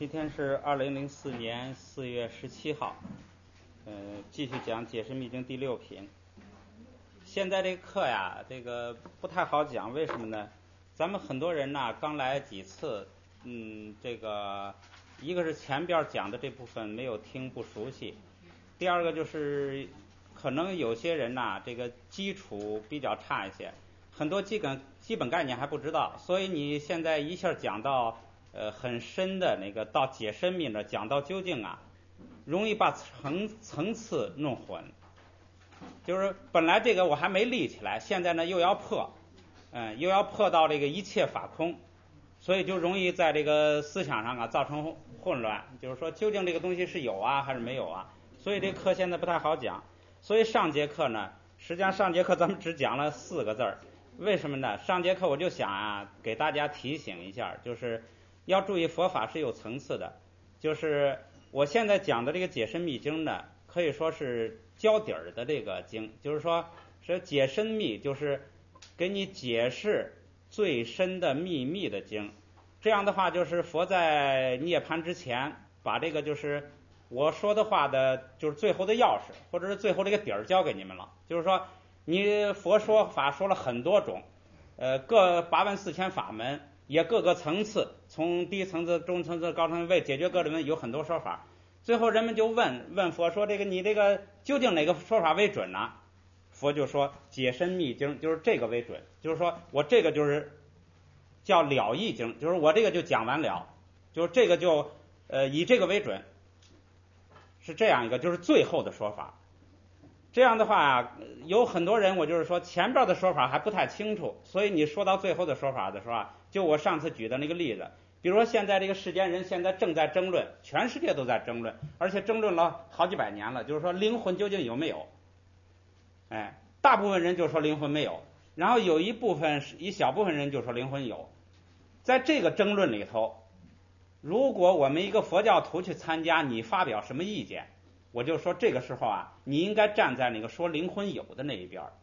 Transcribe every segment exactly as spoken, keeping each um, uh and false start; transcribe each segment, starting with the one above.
今天是二零零四年四月十七号，呃，继续讲《解释密经》第六品。现在这个课呀，这个不太好讲，为什么呢？咱们很多人呐，刚来几次，嗯，这个一个是前边讲的这部分没有听不熟悉，第二个就是可能有些人呐，这个基础比较差一些，很多基本基本概念还不知道，所以你现在一下讲到呃很深的那个到解深密呢，讲到究竟啊，容易把层层次弄混。就是本来这个我还没立起来，现在呢又要破，嗯，又要破到这个一切法空，所以就容易在这个思想上啊造成混乱。就是说，究竟这个东西是有啊还是没有啊？所以这课现在不太好讲。所以上节课呢，实际上上节课咱们只讲了四个字儿，为什么呢？上节课我就想啊，给大家提醒一下，就是要注意佛法是有层次的。就是我现在讲的这个解深密经呢，可以说是交底儿的这个经，就是说是解深密，就是给你解释最深的秘密的经。这样的话，就是佛在涅槃之前，把这个就是我说的话的，就是最后的钥匙，或者是最后这个底儿交给你们了。就是说，你佛说法说了很多种，呃，各八万四千法门，也各个层次，从低层次、中层次、高层次为解决各种问题有很多说法。最后人们就问问佛说：“这个你这个究竟哪个说法为准呢？”佛就说：“解深密经就是这个为准，就是说我这个就是叫了义经，就是我这个就讲完了，就是这个就呃以这个为准，是这样一个就是最后的说法。”这样的话，有很多人我就是说前边的说法还不太清楚，所以你说到最后的说法的时候啊，就我上次举的那个例子。比如说现在这个世间人现在正在争论，全世界都在争论，而且争论了好几百年了，就是说灵魂究竟有没有？哎，大部分人就说灵魂没有，然后有一部分一小部分人就说灵魂有。在这个争论里头，如果我们一个佛教徒去参加，你发表什么意见，我就说这个时候啊，你应该站在那个说灵魂有的那一边。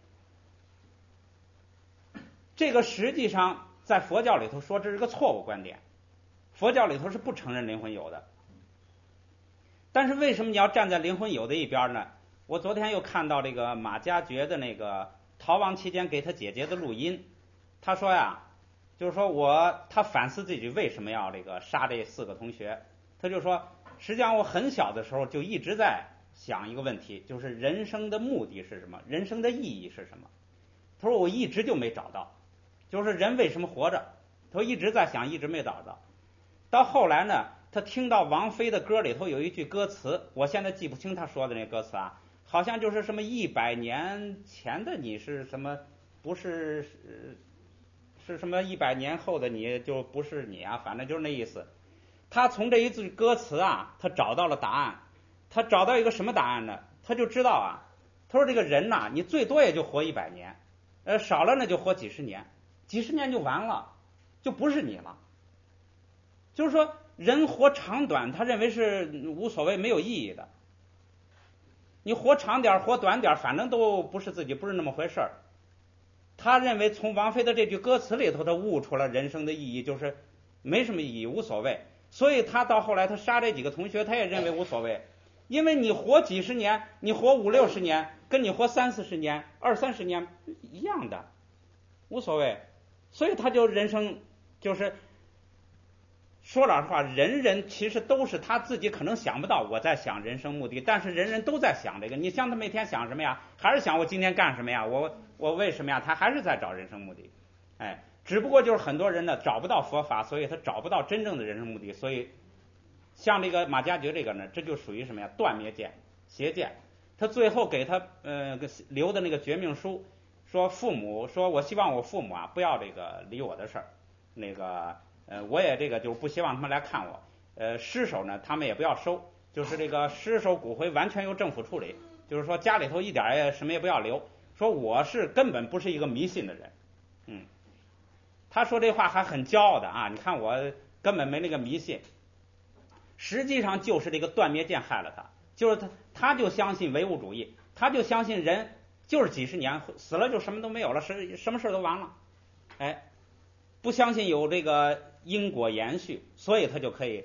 这个实际上在佛教里头说这是个错误观点，佛教里头是不承认灵魂有的。但是为什么你要站在灵魂有的一边呢？我昨天又看到这个马加爵的那个逃亡期间给他姐姐的录音，他说呀，就是说我他反思自己为什么要这个杀这四个同学，他就说实际上我很小的时候就一直在想一个问题，就是人生的目的是什么，人生的意义是什么。他说我一直就没找到，就是人为什么活着，他一直在想，一直没找到。到后来呢，他听到王菲的歌里头有一句歌词，我现在记不清他说的那个歌词啊，好像就是什么一百年前的你是什么，不是是什么一百年后的你就不是你啊，反正就是那意思。他从这一句歌词啊，他找到了答案。他找到一个什么答案呢？他就知道啊，他说这个人呐，你最多也就活一百年，呃，少了呢就活几十年，几十年就完了，就不是你了。就是说，人活长短，他认为是无所谓、没有意义的。你活长点、活短点，反正都不是自己，不是那么回事儿。他认为从王菲的这句歌词里头，他悟出了人生的意义，就是没什么意义，无所谓。所以他到后来，他杀这几个同学，他也认为无所谓，因为你活几十年，你活五六十年，跟你活三四十年、二三十年一样的，无所谓。所以他就人生就是。说老实话，人人其实都是他自己可能想不到我在想人生目的，但是人人都在想这个。你像他每天想什么呀？还是想我今天干什么呀？我我为什么呀？他还是在找人生目的。哎，只不过就是很多人呢找不到佛法，所以他找不到真正的人生目的。所以像这个马加爵这个呢，这就属于什么呀？断灭见、邪见。他最后给他呃留的那个绝命书，说父母说我希望我父母啊不要这个理我的事儿，那个。呃，我也这个就不希望他们来看我。呃，尸首呢，他们也不要收，就是这个尸首骨灰完全由政府处理，就是说家里头一点也什么也不要留。说我是根本不是一个迷信的人，嗯，他说这话还很骄傲的啊，你看我根本没那个迷信，实际上就是这个断灭见害了他，就是他他就相信唯物主义，他就相信人就是几十年死了就什么都没有了，什什么事都完了，哎。不相信有这个因果延续，所以他就可以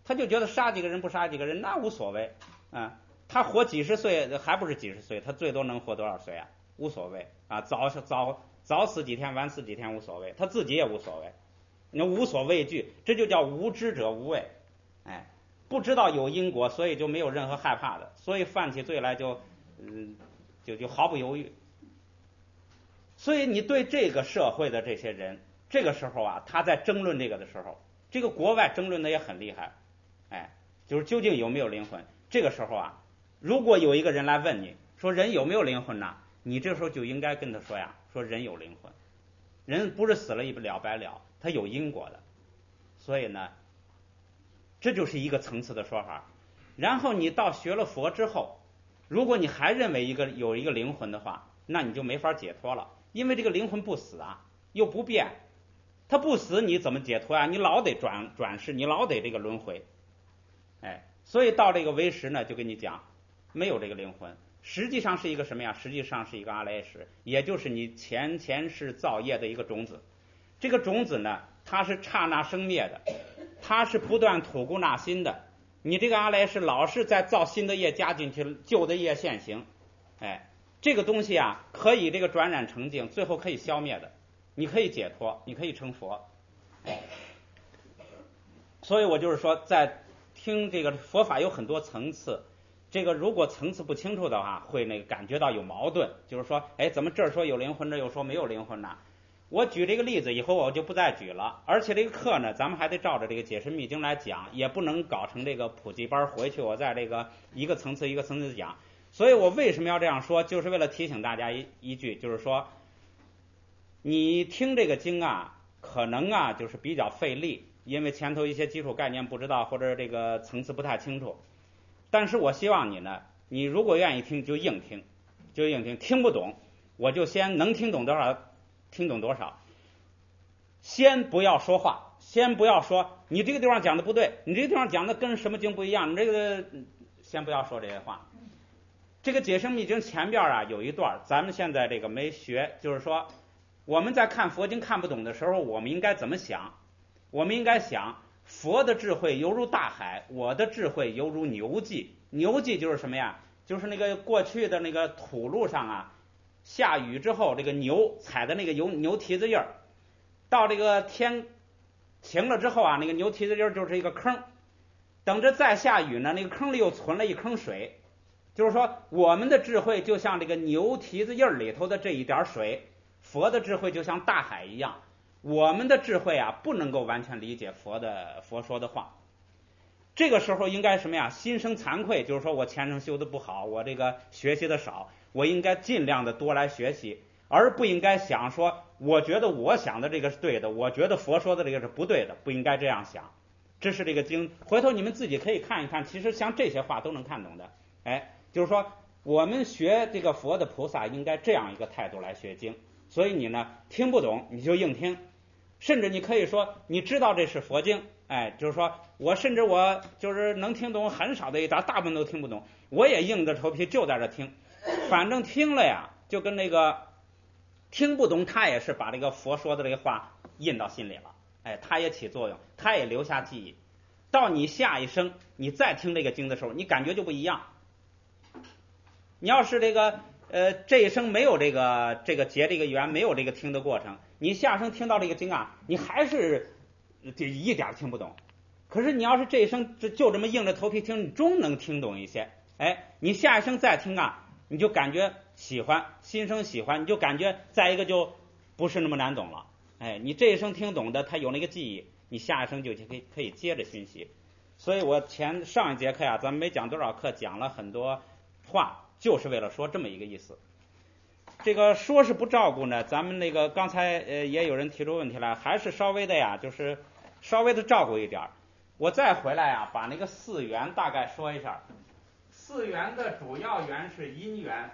他就觉得杀几个人不杀几个人那无所谓啊。他活几十岁还不是几十岁，他最多能活多少岁啊？无所谓啊，早早早死几天晚死几天无所谓，他自己也无所谓，你无所畏惧，这就叫无知者无畏。哎，不知道有因果，所以就没有任何害怕的，所以犯起罪来就嗯就就毫不犹豫。所以你对这个社会的这些人，这个时候啊，他在争论这个的时候，这个国外争论的也很厉害，哎，就是究竟有没有灵魂。这个时候啊，如果有一个人来问你说人有没有灵魂呢？你这时候就应该跟他说呀，说人有灵魂，人不是死了一了百了，他有因果的。所以呢，这就是一个层次的说法。然后你到学了佛之后，如果你还认为一个有一个灵魂的话，那你就没法解脱了，因为这个灵魂不死啊，又不变，他不死你怎么解脱啊？你老得转转世，你老得这个轮回。哎，所以到这个唯识呢，就跟你讲没有这个灵魂，实际上是一个什么呀？实际上是一个阿赖识，也就是你前前世造业的一个种子。这个种子呢，它是刹那生灭的，它是不断吐故纳新的。你这个阿赖识老是在造新的业加进去，旧的业现行。哎，这个东西啊，可以这个转染成净，最后可以消灭的，你可以解脱，你可以成佛。哎，所以我就是说，在听这个佛法有很多层次，这个如果层次不清楚的话，会那个感觉到有矛盾，就是说，哎，怎么这儿说有灵魂，这又说没有灵魂呢？我举这个例子以后我就不再举了，而且这个课呢，咱们还得照着这个解释密经来讲，也不能搞成这个普及班，回去我在这个一个层次一个层次讲。所以我为什么要这样说，就是为了提醒大家一一句，就是说，你听这个经啊，可能啊就是比较费力，因为前头一些基础概念不知道，或者这个层次不太清楚。但是我希望你呢，你如果愿意听就硬听，就硬听，听不懂我就先能听懂多少听懂多少，先不要说话，先不要说你这个地方讲的不对，你这个地方讲的跟什么经不一样，你这个先不要说这些话。这个解释密经前边啊有一段咱们现在这个没学，就是说我们在看佛经看不懂的时候，我们应该怎么想？我们应该想佛的智慧犹如大海，我的智慧犹如牛迹。牛迹就是什么呀？就是那个过去的那个土路上啊，下雨之后，这个牛踩的那个牛牛蹄子印儿，到这个天晴了之后啊，那个牛蹄子印儿就是一个坑，等着再下雨呢，那个坑里又存了一坑水。就是说，我们的智慧就像这个牛蹄子印儿里头的这一点水，佛的智慧就像大海一样。我们的智慧啊，不能够完全理解佛的佛说的话。这个时候应该什么呀？心生惭愧，就是说我前生修的不好，我这个学习的少，我应该尽量的多来学习，而不应该想说，我觉得我想的这个是对的，我觉得佛说的这个是不对的，不应该这样想。这是这个经，回头你们自己可以看一看，其实像这些话都能看懂的。哎，就是说我们学这个佛的菩萨应该这样一个态度来学经。所以你呢听不懂你就硬听，甚至你可以说你知道这是佛经，哎，就是说我甚至我就是能听懂很少的一点，大部分都听不懂，我也硬着头皮就在这听，反正听了呀，就跟那个听不懂，他也是把这个佛说的这个话印到心里了，哎，他也起作用，他也留下记忆。到你下一生你再听这个经的时候，你感觉就不一样。你要是这个呃这一生没有这个这个结这个缘，没有这个听的过程，你下生听到这个经啊，你还是这一点听不懂。可是你要是这一生就就这么硬着头皮听，你终能听懂一些。哎，你下一生再听啊，你就感觉喜欢，心生喜欢，你就感觉再一个就不是那么难懂了。哎，你这一生听懂的，他有那个记忆，你下一生就可以可以接着熏习。所以我前上一节课呀、啊，咱们没讲多少课，讲了很多话。就是为了说这么一个意思。这个说是不照顾呢，咱们那个刚才呃也有人提出问题来，还是稍微的呀，就是稍微的照顾一点。我再回来呀，把那个四缘大概说一下。四缘的主要缘是因缘。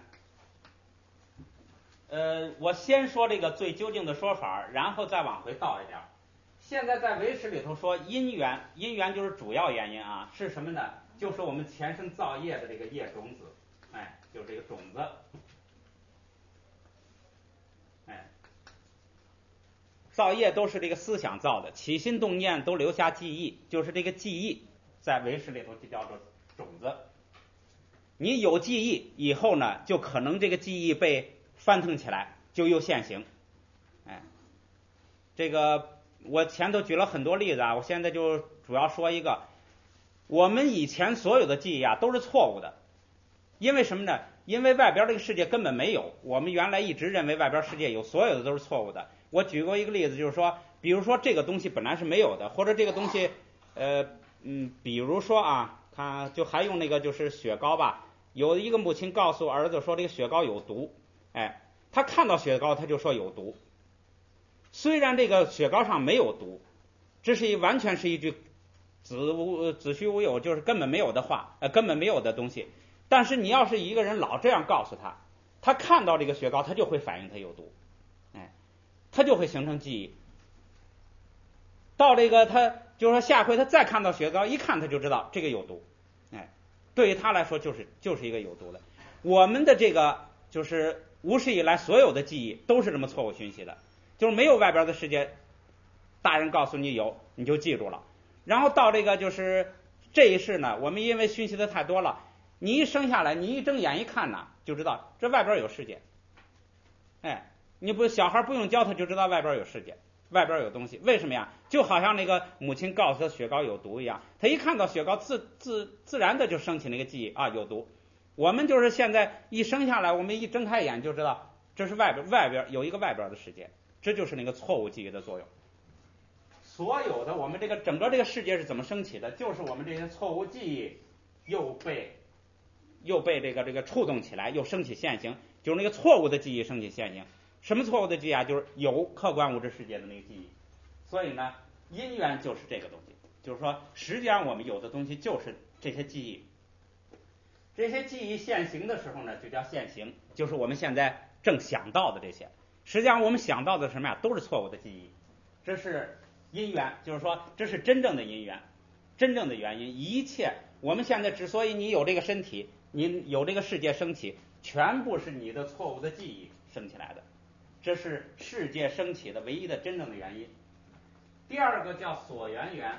呃，我先说这个最究竟的说法，然后再往回倒一点。现在在唯识里头说因缘，因缘就是主要原因啊，是什么呢？就是我们前生造业的这个业种子。哎，就是这个种子，哎，造业都是这个思想造的，起心动念都留下记忆，就是这个记忆， 在唯识里头就叫做种子。你有记忆以后呢，就可能这个记忆被翻腾起来，就又现行。哎，这个我前头举了很多例子啊，我现在就主要说一个，我们以前所有的记忆啊都是错误的，因为什么呢？因为外边这个世界根本没有，我们原来一直认为外边世界有，所有的都是错误的。我举过一个例子，就是说，比如说这个东西本来是没有的，或者这个东西，呃，嗯，比如说啊，他就还用那个就是雪糕吧。有一个母亲告诉儿子说这个雪糕有毒，哎，他看到雪糕他就说有毒，虽然这个雪糕上没有毒，这是一完全是一句子无子虚乌有，就是根本没有的话，呃，根本没有的东西。但是你要是一个人老这样告诉他，他看到这个雪糕他就会反应它有毒，哎，他就会形成记忆。到这个他就是说下回他再看到雪糕，一看他就知道这个有毒，哎。对于他来说就是就是一个有毒的。我们的这个就是无始以来所有的记忆都是这么错误讯息的，就是没有外边的世界，大人告诉你有你就记住了，然后到这个就是这一世呢，我们因为讯息的太多了，你一生下来你一睁眼一看呢就知道这外边有世界，哎，你不小孩不用教他就知道外边有世界，外边有东西，为什么呀？就好像那个母亲告诉他雪糕有毒一样，他一看到雪糕自自自然的就升起那个记忆啊有毒。我们就是现在一生下来，我们一睁开眼就知道这是外边外边有一个外边的世界，这就是那个错误记忆的作用。所有的我们这个整个这个世界是怎么升起的？就是我们这些错误记忆又被又被这个这个触动起来，又升起现行，就是那个错误的记忆升起现行。什么错误的记忆啊？就是有客观物质世界的那个记忆。所以呢，因缘就是这个东西，就是说实际上我们有的东西就是这些记忆，这些记忆现行的时候呢就叫现行，就是我们现在正想到的这些。实际上我们想到的什么呀？都是错误的记忆，这是因缘，就是说这是真正的因缘，真正的原因。一切我们现在之所以你有这个身体，你有这个世界升起，全部是你的错误的记忆升起来的，这是世界升起的唯一的真正的原因。第二个叫所缘缘，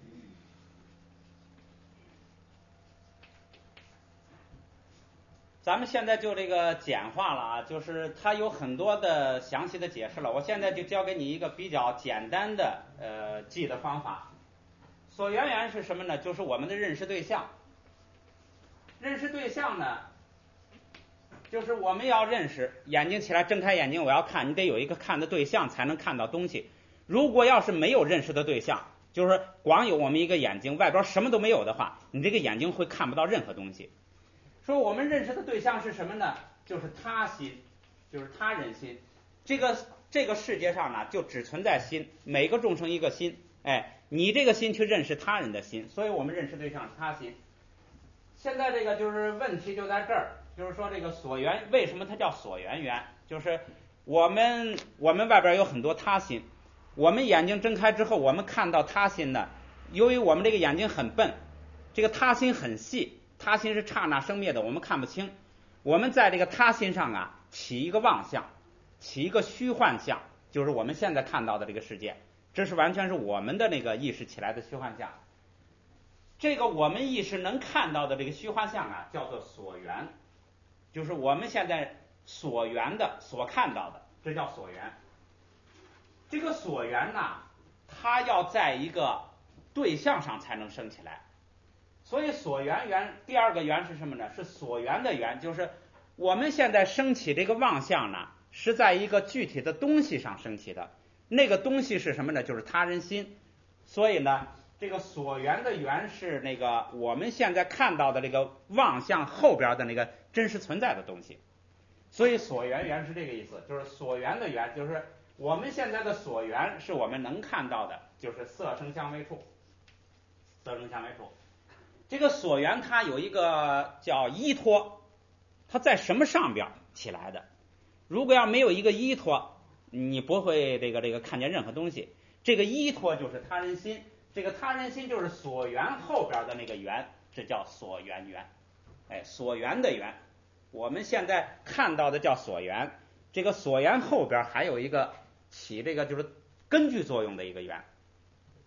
咱们现在就这个简化了啊，就是它有很多的详细的解释了，我现在就教给你一个比较简单的呃记的方法。所缘缘是什么呢？就是我们的认识对象。认识对象呢，就是我们要认识，眼睛起来睁开眼睛我要看，你得有一个看的对象才能看到东西。如果要是没有认识的对象，就是光有我们一个眼睛，外边什么都没有的话，你这个眼睛会看不到任何东西。说我们认识的对象是什么呢？就是他心，就是他人心。这个这个世界上呢，就只存在心，每个众生一个心，哎，你这个心去认识他人的心，所以我们认识对象是他心。现在这个就是问题就在这儿，就是说这个所缘，为什么它叫所缘缘？就是我们我们外边有很多他心，我们眼睛睁开之后，我们看到他心呢，由于我们这个眼睛很笨，这个他心很细，他心是刹那生灭的，我们看不清。我们在这个他心上啊，起一个妄相，起一个虚幻相，就是我们现在看到的这个世界，这是完全是我们的那个意识起来的虚幻相。这个我们意识能看到的这个虚幻相啊，叫做所缘，就是我们现在所缘的、所看到的，这叫所缘。这个所缘呢，它要在一个对象上才能生起来。所以所缘缘，第二个缘是什么呢？是所缘的缘，就是我们现在升起这个妄相呢，是在一个具体的东西上升起的。那个东西是什么呢？就是他人心。所以呢，这个所缘的缘是那个我们现在看到的这个妄相后边的那个真实存在的东西。所以所缘缘是这个意思，就是所缘的缘，就是我们现在的所缘是我们能看到的，就是色声香味触，色声香味触。这个所缘它有一个叫依托，它在什么上边起来的？如果要没有一个依托，你不会这个这个看见任何东西。这个依托就是他人心，这个他人心就是所缘后边的那个缘，这叫所缘缘。哎，所缘的缘，我们现在看到的叫所缘，这个所缘后边还有一个起这个就是根据作用的一个缘，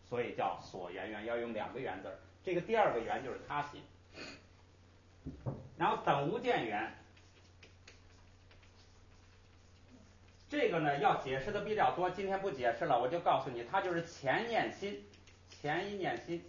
所以叫所缘缘，要用两个缘字。这个第二个缘就是他心。然后等无间缘，这个呢要解释的比较多，今天不解释了，我就告诉你，它就是前念心，前一念心。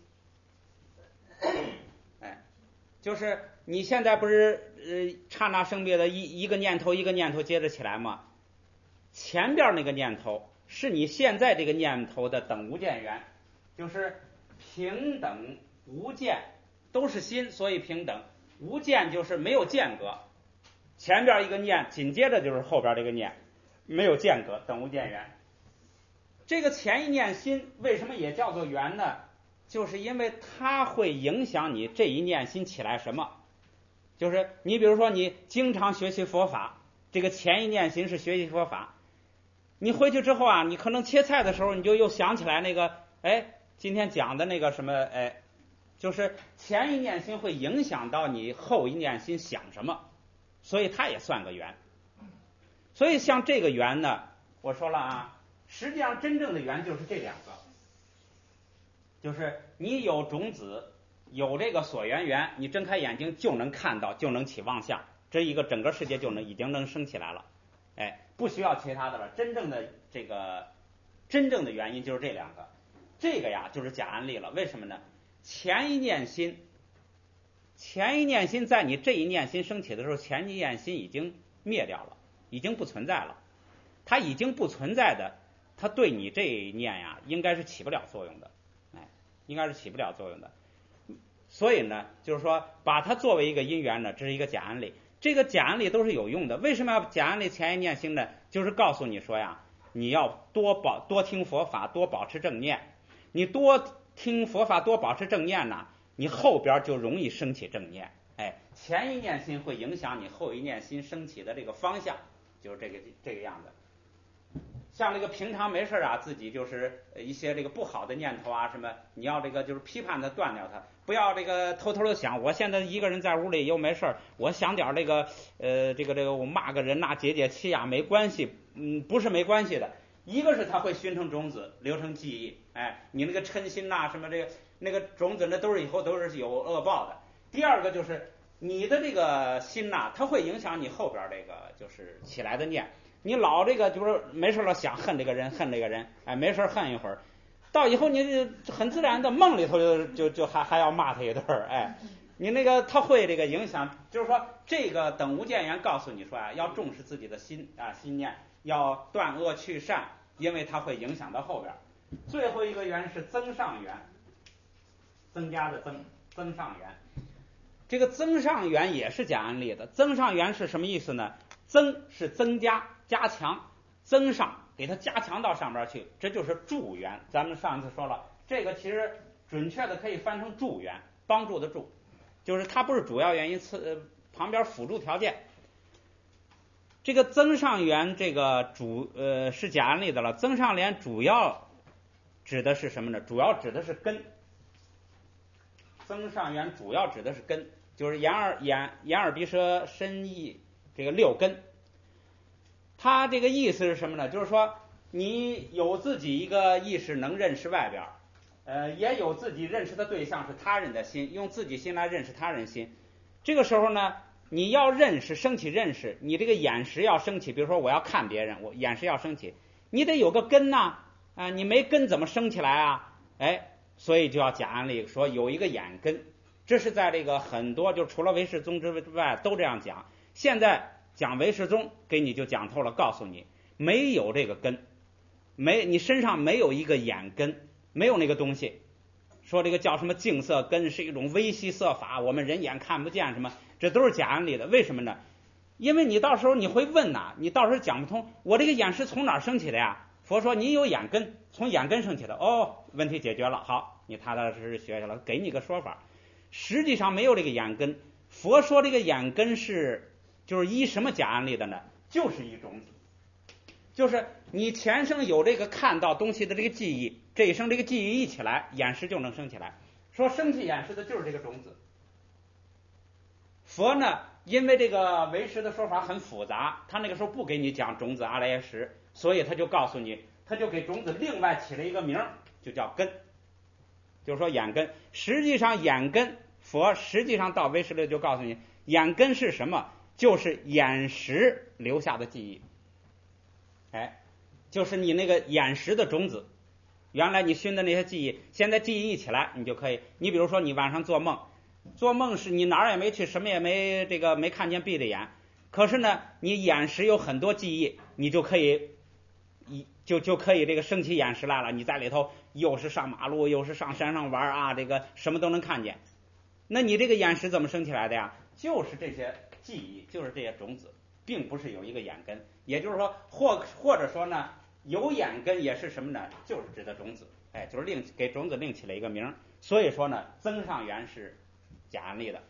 哎，就是你现在不是呃刹那生灭的一一个念头一个念头接着起来吗？前边那个念头是你现在这个念头的等无间缘，就是平等无间，都是心，所以平等。无间就是没有间隔，前边一个念，紧接着就是后边这个念，没有间隔，等无间缘。这个前一念心为什么也叫做缘呢？就是因为它会影响你这一念心起来什么。就是你比如说你经常学习佛法，这个前一念心是学习佛法，你回去之后啊，你可能切菜的时候你就又想起来那个，哎，今天讲的那个什么，哎，就是前一念心会影响到你后一念心想什么，所以它也算个缘。所以像这个缘呢，我说了啊，实际上真正的缘就是这两个，就是你有种子，有这个所缘缘，你睁开眼睛就能看到，就能起妄想，这一个整个世界就能已经能升起来了，哎，不需要其他的了。真正的这个真正的原因就是这两个，这个呀就是假案例了。为什么呢？前一念心，前一念心在你这一念心升起的时候，前一念心已经灭掉了，已经不存在了。它已经不存在的，它对你这一念呀，应该是起不了作用的，哎，应该是起不了作用的。所以呢，就是说把它作为一个因缘呢，这是一个假案例。这个假案例都是有用的。为什么要假案例前一念心呢？就是告诉你说呀，你要多保多听佛法，多保持正念。你多听佛法，多保持正念呢，你后边就容易升起正念。哎，前一念心会影响你后一念心升起的这个方向，就是这个这个样子。像这个平常没事啊，自己就是一些这个不好的念头啊什么，你要这个就是批判的断掉它，不要这个偷偷的想，我现在一个人在屋里又没事，我想点这个呃这个这个我骂个人呐、啊，解解气啊，没关系，嗯，不是没关系的。一个是它会熏成种子，留成记忆，哎，你那个嗔心呐、啊、什么这个那个种子，那都是以后都是有恶报的。第二个就是你的这个心呐、啊，它会影响你后边这个就是起来的念。你老这个就是没事了想恨这个人恨这个人，哎，没事恨一会儿，到以后你很自然的梦里头就就就还还要骂他一顿，哎，你那个他会这个影响，就是说这个等无间缘告诉你说啊，要重视自己的心啊心念，要断恶去善，因为它会影响到后边。最后一个缘是增上缘，增加的增，增上缘。这个增上缘也是讲案例的。增上缘是什么意思呢？增是增加加强，增上给它加强到上边去，这就是助缘。咱们上一次说了，这个其实准确的可以翻成助缘，帮助的助，就是它不是主要原因，次、呃、旁边辅助条件。这个增上缘这个主呃是讲案例的了。增上缘主要指的是什么呢？主要指的是根。增上缘主要指的是根，就是眼耳眼眼耳鼻舌身意这个六根。它这个意思是什么呢？就是说你有自己一个意识能认识外边，呃，也有自己认识的对象是他人的心，用自己心来认识他人心。这个时候呢，你要认识升起认识，你这个眼识要升起，比如说我要看别人，我眼识要升起，你得有个根呐，啊、呃，你没根怎么升起来啊？哎。所以就要讲案例说有一个眼根，这是在这个很多就除了唯识宗之外都这样讲。现在讲唯识宗给你就讲透了，告诉你没有这个根，没你身上没有一个眼根，没有那个东西。说这个叫什么净色根是一种微细色法，我们人眼看不见什么，这都是讲案例的。为什么呢？因为你到时候你会问呐、啊，你到时候讲不通，我这个眼是从哪儿升起的呀？佛说你有眼根，从眼根升起的，哦，问题解决了，好，你踏踏实实学下来，给你个说法。实际上没有这个眼根，佛说这个眼根是就是依什么假案例的呢？就是一种子，就是你前生有这个看到东西的这个记忆，这一生这个记忆一起来，眼识就能升起来。说升起眼识的就是这个种子。佛呢，因为这个唯识的说法很复杂，他那个时候不给你讲种子阿赖耶识，所以他就告诉你，他就给种子另外起了一个名，就叫根。 就是说眼根。实际上眼根，佛实际上到唯识里就告诉你，眼根是什么？就是眼识留下的记忆。哎，就是你那个眼识的种子，原来你熏的那些记忆，现在记忆一起来，你就可以。你比如说你晚上做梦，做梦是你哪儿也没去，什么也没这个没看见，闭着眼，可是呢你眼识有很多记忆，你就可以一就就可以这个升起眼识来了。你在里头又是上马路又是上山上玩啊，这个什么都能看见。那你这个眼识怎么升起来的呀？就是这些记忆，就是这些种子，并不是有一个眼根。也就是说，或或者说呢，有眼根也是什么呢？就是指的种子，哎，就是另给种子另起了一个名。所以说呢，增上缘是假案例的。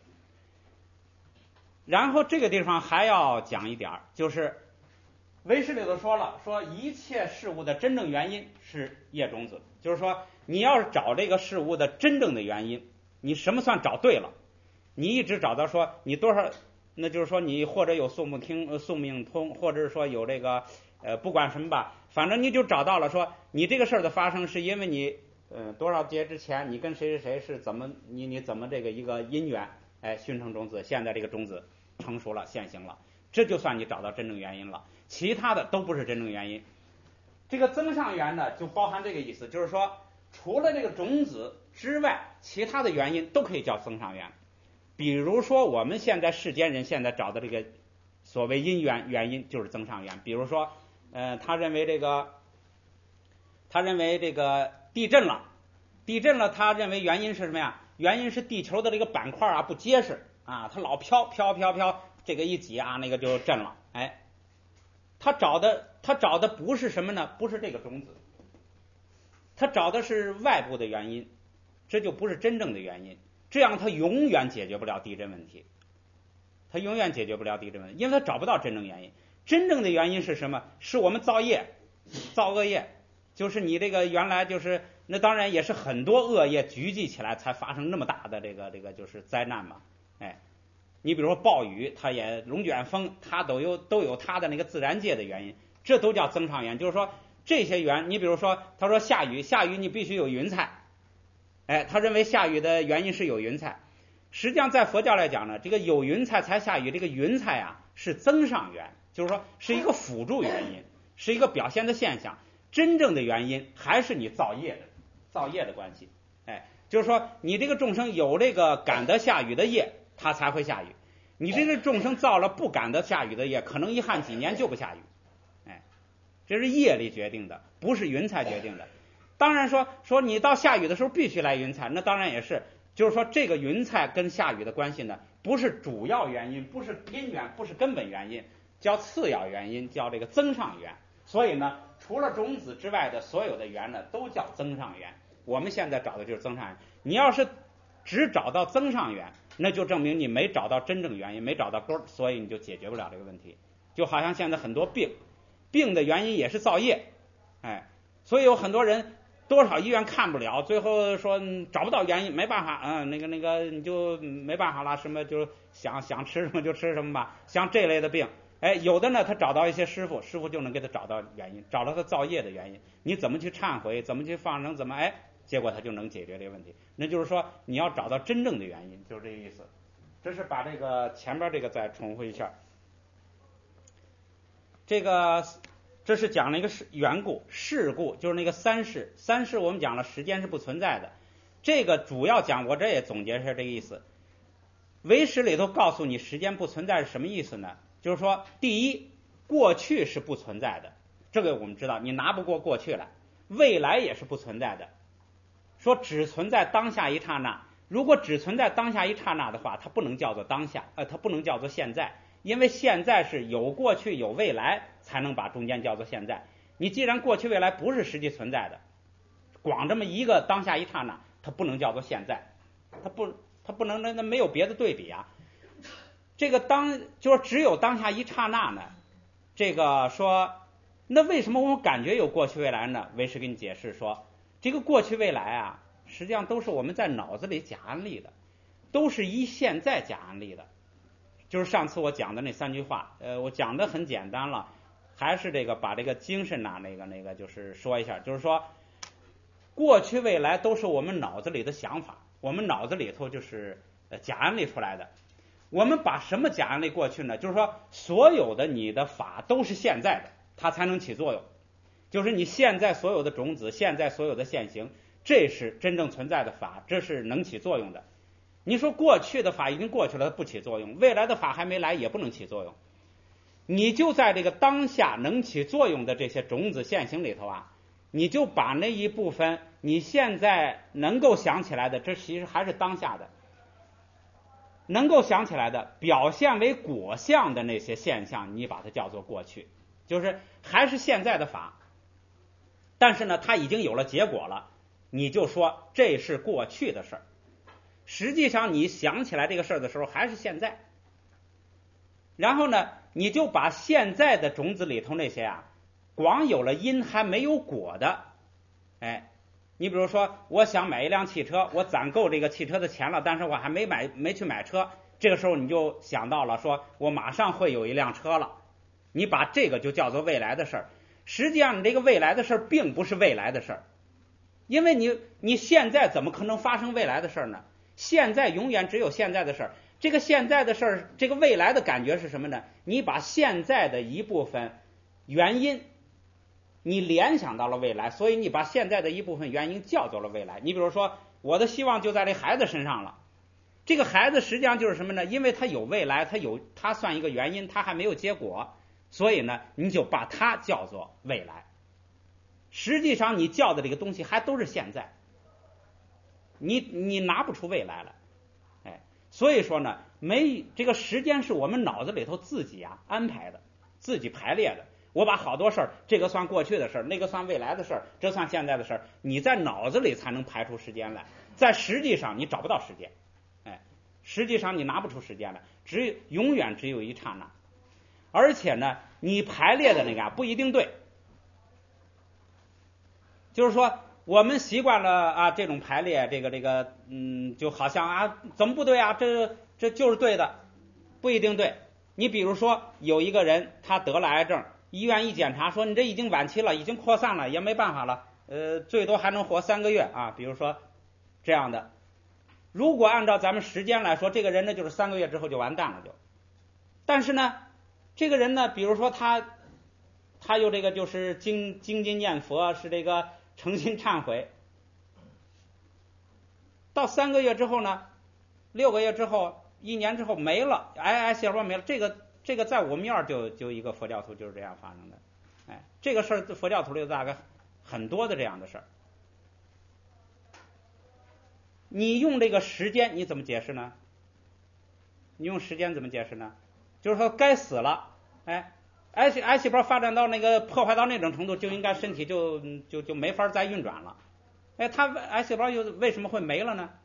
然后这个地方还要讲一点，就是唯识里头说了，说一切事物的真正原因是业种子，就是说你要是找这个事物的真正的原因，你什么算找对了？你一直找到说你多少，那就是说你或者有宿命听宿命通，或者是说有这个呃不管什么吧，反正你就找到了说你这个事儿的发生是因为你呃多少节之前你跟谁谁谁是怎么你你怎么这个一个因缘，哎熏成种子，现在这个种子成熟了现行了，这就算你找到真正原因了。其他的都不是真正原因。这个增上缘呢，就包含这个意思，就是说除了这个种子之外，其他的原因都可以叫增上缘。比如说我们现在世间人现在找的这个所谓因缘原因就是增上缘。比如说呃他认为这个他认为这个地震了地震了他认为原因是什么呀？原因是地球的这个板块啊不结实啊，它老飘飘飘飘，这个一挤啊那个就震了。哎，他找的他找的不是什么呢？不是这个种子，他找的是外部的原因，这就不是真正的原因。这样他永远解决不了地震问题，他永远解决不了地震问题，因为他找不到真正原因。真正的原因是什么？是我们造业，造恶业，就是你这个原来就是那当然也是很多恶业聚集起来才发生那么大的这个这个就是灾难嘛。哎，你比如说暴雨，它也龙卷风，它都有都有它的那个自然界的原因，这都叫增上缘。就是说这些缘，你比如说他说下雨，下雨你必须有云彩。哎，他认为下雨的原因是有云彩。实际上在佛教来讲呢，这个有云彩才下雨，这个云彩啊是增上缘，就是说是一个辅助原因，是一个表现的现象。真正的原因还是你造业的造业的关系。哎，就是说你这个众生有这个赶得下雨的业，它才会下雨。你这个众生造了不赶得下雨的业，可能一旱几年就不下雨。哎，这是业力决定的，不是云彩决定的。当然说说你到下雨的时候必须来云彩，那当然也是，就是说这个云彩跟下雨的关系呢，不是主要原因，不是因缘，不是根本原因，叫次要原因，叫这个增上缘。所以呢，除了种子之外的所有的缘呢，都叫增上缘。我们现在找的就是增上缘。你要是只找到增上缘，那就证明你没找到真正原因，没找到根儿，所以你就解决不了这个问题。就好像现在很多病，病的原因也是造业，哎，所以有很多人。多少医院看不了，最后说找不到原因，没办法，嗯，那个那个你就没办法了，什么就想想吃什么就吃什么吧。像这类的病，哎，有的呢，他找到一些师傅，师傅就能给他找到原因，找到他造业的原因。你怎么去忏悔，怎么去放生，怎么哎，结果他就能解决这个问题。那就是说，你要找到真正的原因，就是这个意思。这是把这个前边这个再重复一下，这个。这是讲了一个缘故，事故就是那个三世，三世我们讲了时间是不存在的，这个主要讲我这也总结一下这个意思。唯识里头告诉你时间不存在是什么意思呢？就是说第一，过去是不存在的，这个我们知道，你拿不过过去来，未来也是不存在的，说只存在当下一刹那。如果只存在当下一刹那的话，它不能叫做当下，呃，它不能叫做现在。因为现在是有过去有未来才能把中间叫做现在，你既然过去未来不是实际存在的，光这么一个当下一刹那，它不能叫做现在，它不它不能那那没有别的对比啊。这个当就是只有当下一刹那呢，这个说那为什么我们感觉有过去未来呢？唯识给你解释说，这个过去未来啊，实际上都是我们在脑子里假安立的，都是依现在假安立的。就是上次我讲的那三句话，呃，我讲的很简单了，还是这个把这个精神呐、啊，那个那个就是说一下，就是说， 过去未来都是我们脑子里的想法，我们脑子里头就是呃假案例出来的。我们把什么假案例过去呢？就是说所有的你的法都是现在的，它才能起作用。就是你现在所有的种子，现在所有的现行，这是真正存在的法，这是能起作用的。你说过去的法已经过去了，它不起作用，未来的法还没来也不能起作用。你就在这个当下能起作用的这些种子现行里头啊，你就把那一部分你现在能够想起来的，这其实还是当下的能够想起来的表现为果相的那些现象，你把它叫做过去，就是还是现在的法，但是呢它已经有了结果了，你就说这是过去的事儿。实际上你想起来这个事儿的时候还是现在，然后呢你就把现在的种子里头那些啊光有了因还没有果的，哎，你比如说我想买一辆汽车，我攒够这个汽车的钱了，但是我还没买没去买车，这个时候你就想到了说我马上会有一辆车了，你把这个就叫做未来的事儿。实际上你这个未来的事儿并不是未来的事儿，因为你你现在怎么可能发生未来的事儿呢？现在永远只有现在的事儿。这个现在的事儿，这个未来的感觉是什么呢？你把现在的一部分原因你联想到了未来，所以你把现在的一部分原因叫做了未来。你比如说我的希望就在这孩子身上了，这个孩子实际上就是什么呢？因为他有未来，他有他算一个原因，他还没有结果，所以呢你就把它叫做未来。实际上你叫的这个东西还都是现在，你你拿不出未来来。哎，所以说呢，没这个时间是我们脑子里头自己啊安排的，自己排列的。我把好多事儿，这个算过去的事儿，那个算未来的事儿，这算现在的事儿，你在脑子里才能排出时间来，在实际上你找不到时间，哎，实际上你拿不出时间来，只有永远只有一刹那。而且呢，你排列的那个啊不一定对，就是说我们习惯了啊这种排列，这个这个嗯，就好像啊怎么不对啊？这这就是对的，不一定对。你比如说有一个人他得了癌症，医院一检查说你这已经晚期了，已经扩散了，也没办法了，呃，最多还能活三个月啊，比如说这样的。如果按照咱们时间来说，这个人呢就是三个月之后就完蛋了就。但是呢，这个人呢，比如说他他有这个就是精精进念佛，是这个诚心忏悔，到三个月之后呢，六个月之后，一年之后没了，癌癌细胞没了，这个这个在我们院就就一个佛教徒就是这样发生的，哎，这个事儿佛教徒里大概很多的这样的事儿。你用这个时间你怎么解释呢？你用时间怎么解释呢？就是说该死了，哎，癌癌细胞发展到那个破坏到那种程度，就应该身体就就就没法再运转了，哎，它癌细胞又为什么会没了呢？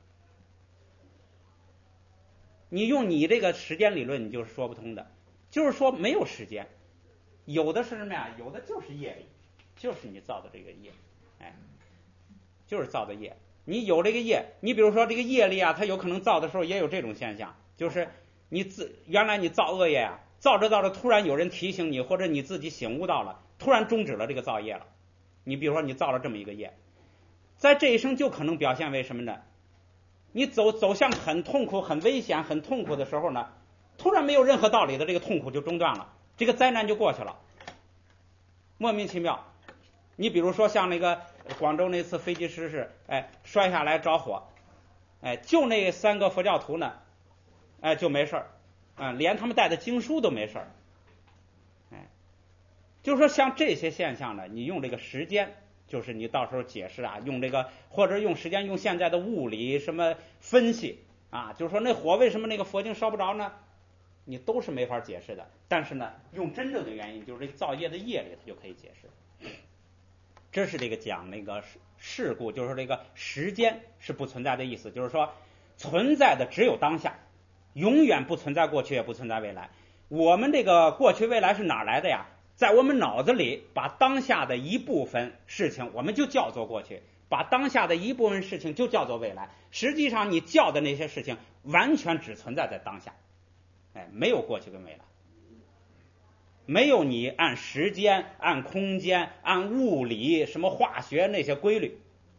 你用你这个时间理论你就是说不通的，就是说没有时间，有的是什么呀？有的就是业力，就是你造的这个业，哎，就是造的业。你有这个业，你比如说这个业力啊，它有可能造的时候也有这种现象，就是你自原来你造恶业啊，造着造着突然有人提醒你，或者你自己醒悟到了，突然终止了这个造业了。你比如说你造了这么一个业，在这一生就可能表现为什么呢？你走走向很痛苦、很危险、很痛苦的时候呢，突然没有任何道理的这个痛苦就中断了，这个灾难就过去了，莫名其妙。你比如说像那个广州那次飞机失事，哎，摔下来着火，哎，就那三个佛教徒呢，哎，就没事儿，嗯，连他们带的经书都没事儿，哎，就是说像这些现象呢，你用这个时间，就是你到时候解释啊，用这个或者用时间，用现在的物理什么分析啊，就是说那火为什么那个佛经烧不着呢？你都是没法解释的。但是呢，用真正的原因，就是这造业的业力，它就可以解释。这是这个讲那个事故，就是说这个时间是不存在的意思，就是说存在的只有当下，永远不存在过去，也不存在未来。我们这个过去未来是哪来的呀？在我们脑子里把当下的一部分事情我们就叫做过去，把当下的一部分事情就叫做未来。实际上你叫的那些事情完全只存在在当下，哎，没有过去跟未来，没有你按时间、按空间、按物理、什么化学那些规律，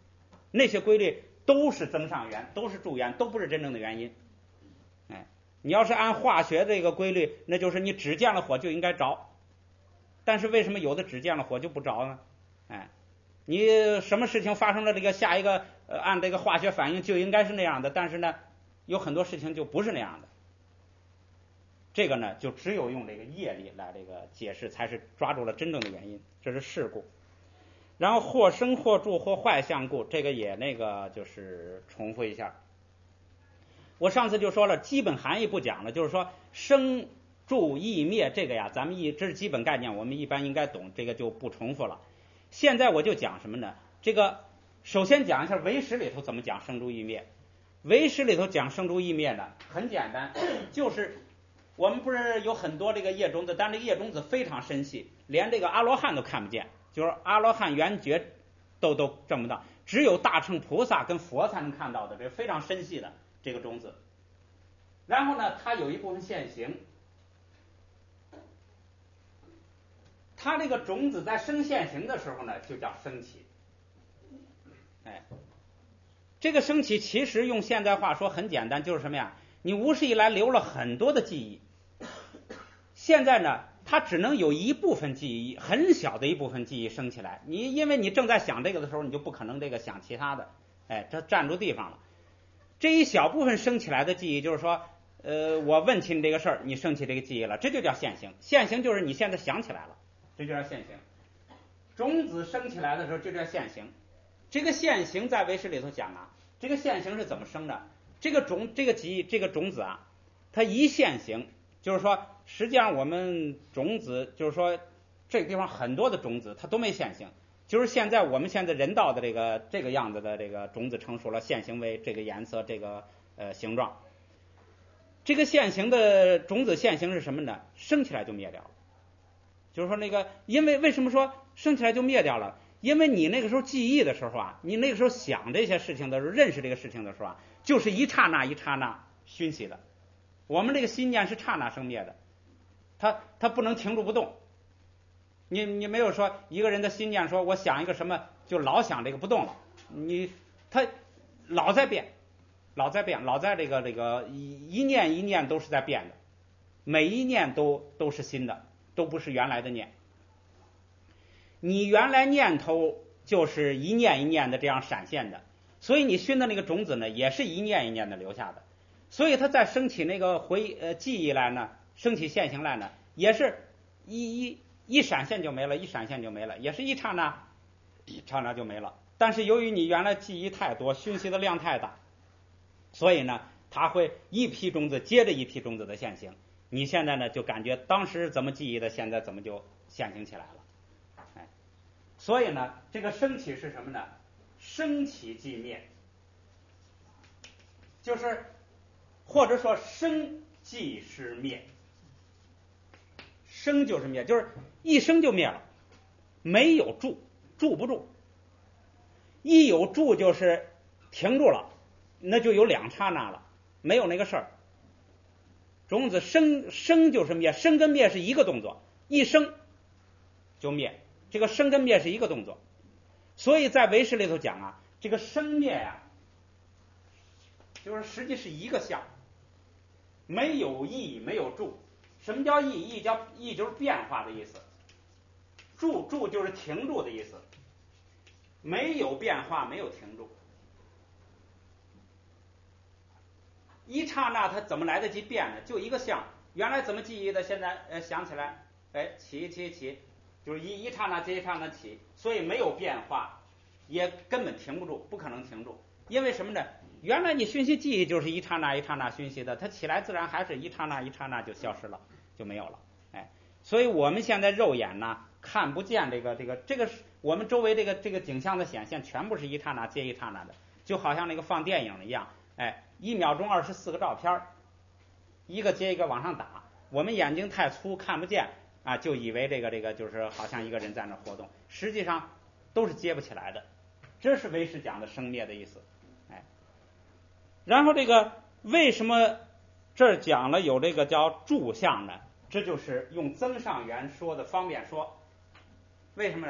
那些规律都是增上缘，都是助缘，都不是真正的原因。哎，你要是按化学这个规律，那就是你只见了火就应该着，但是为什么有的只见了火就不着呢？哎，你什么事情发生了这个下一个呃按这个化学反应就应该是那样的，但是呢有很多事情就不是那样的。这个呢就只有用这个业力来这个解释，才是抓住了真正的原因，这是事故。然后或生或住或坏相故，这个也那个就是重复一下。我上次就说了，基本含义不讲了，就是说生住异灭这个呀，咱们一这是基本概念，我们一般应该懂，这个就不重复了。现在我就讲什么呢？这个首先讲一下唯识里头怎么讲生住异灭。唯识里头讲生住异灭呢，很简单，就是我们不是有很多这个业种子，但这个业种子非常深细，连这个阿罗汉都看不见，就是阿罗汉圆觉都都证不到，只有大乘菩萨跟佛才能看到的，这非常深细的这个种子。然后呢，它有一部分现行，它这个种子在生现行的时候呢，就叫升起。哎，这个升起其实用现代话说很简单，就是什么呀？你无始以来留了很多的记忆，现在呢，它只能有一部分记忆，很小的一部分记忆升起来。你因为你正在想这个的时候，你就不可能这个想其他的，哎，这占住地方了。这一小部分升起来的记忆，就是说，呃，我问起你这个事儿，你升起这个记忆了，这就叫现行。现行就是你现在想起来了，这就叫现行。种子升起来的时候，就叫现行。这个现行在唯识里头讲啊，这个现行是怎么生的？这个种这个记忆这个种子啊，它一现行，就是说，实际上我们种子就是说，这个地方很多的种子它都没现行，就是现在我们现在人道的这个这个样子的这个种子成熟了，现行为这个颜色这个呃形状。这个现行的种子现行是什么呢？生起来就灭掉了。就是说那个，因为为什么说生起来就灭掉了？因为你那个时候记忆的时候啊，你那个时候想这些事情的时候，认识这个事情的时候啊，就是一刹那一刹那熏习的。我们这个心念是刹那生灭的，它它不能停住不动。你你没有说一个人的心念说我想一个什么就老想这个不动了，你他老在变，老在变，老在这个这个一一念一念都是在变的，每一念都都是新的，都不是原来的念。你原来念头就是一念一念的这样闪现的，所以你熏的那个种子呢，也是一念一念的留下的。所以它再升起那个回呃记忆来呢，升起现行来呢，也是一一一闪现就没了，一闪现就没了，也是一刹那一刹那就没了。但是由于你原来记忆太多，熏习的量太大，所以呢，它会一批种子接着一批种子的现行。你现在呢，就感觉当时怎么记忆的，现在怎么就现行起来了。哎，所以呢，这个升起是什么呢？升起即灭，就是或者说生即是灭。生就是灭，就是一生就灭了，没有住，住不住。一有住就是停住了，那就有两刹那了，没有那个事儿。种子生生就是灭，生跟灭是一个动作，一生就灭，这个生跟灭是一个动作。所以在唯识里头讲啊，这个生灭呀、啊，就是实际是一个相，没有意没有住。什么叫意？意叫意就是变化的意思，住住就是停住的意思，没有变化，没有停住。一刹那它怎么来得及变呢？就一个相，原来怎么记忆的，现在呃想起来，哎起起起，就是一一刹那接一刹那起，所以没有变化，也根本停不住，不可能停住。因为什么呢？原来你熏习记忆就是一刹那一刹那熏习的，它起来自然还是一刹那一刹那就消失了，就没有了。哎，所以我们现在肉眼呢看不见这个这个这个我们周围这个这个景象的显现，全部是一刹那接一刹那的，就好像那个放电影一样。哎，一秒钟二十四个照片，一个接一个往上打。我们眼睛太粗看不见啊，就以为这个这个就是好像一个人在那活动，实际上都是接不起来的。这是唯识讲的生灭的意思。哎，然后这个为什么这儿讲了有这个叫住相呢？这就是用增上缘说的方便说。为什么呢？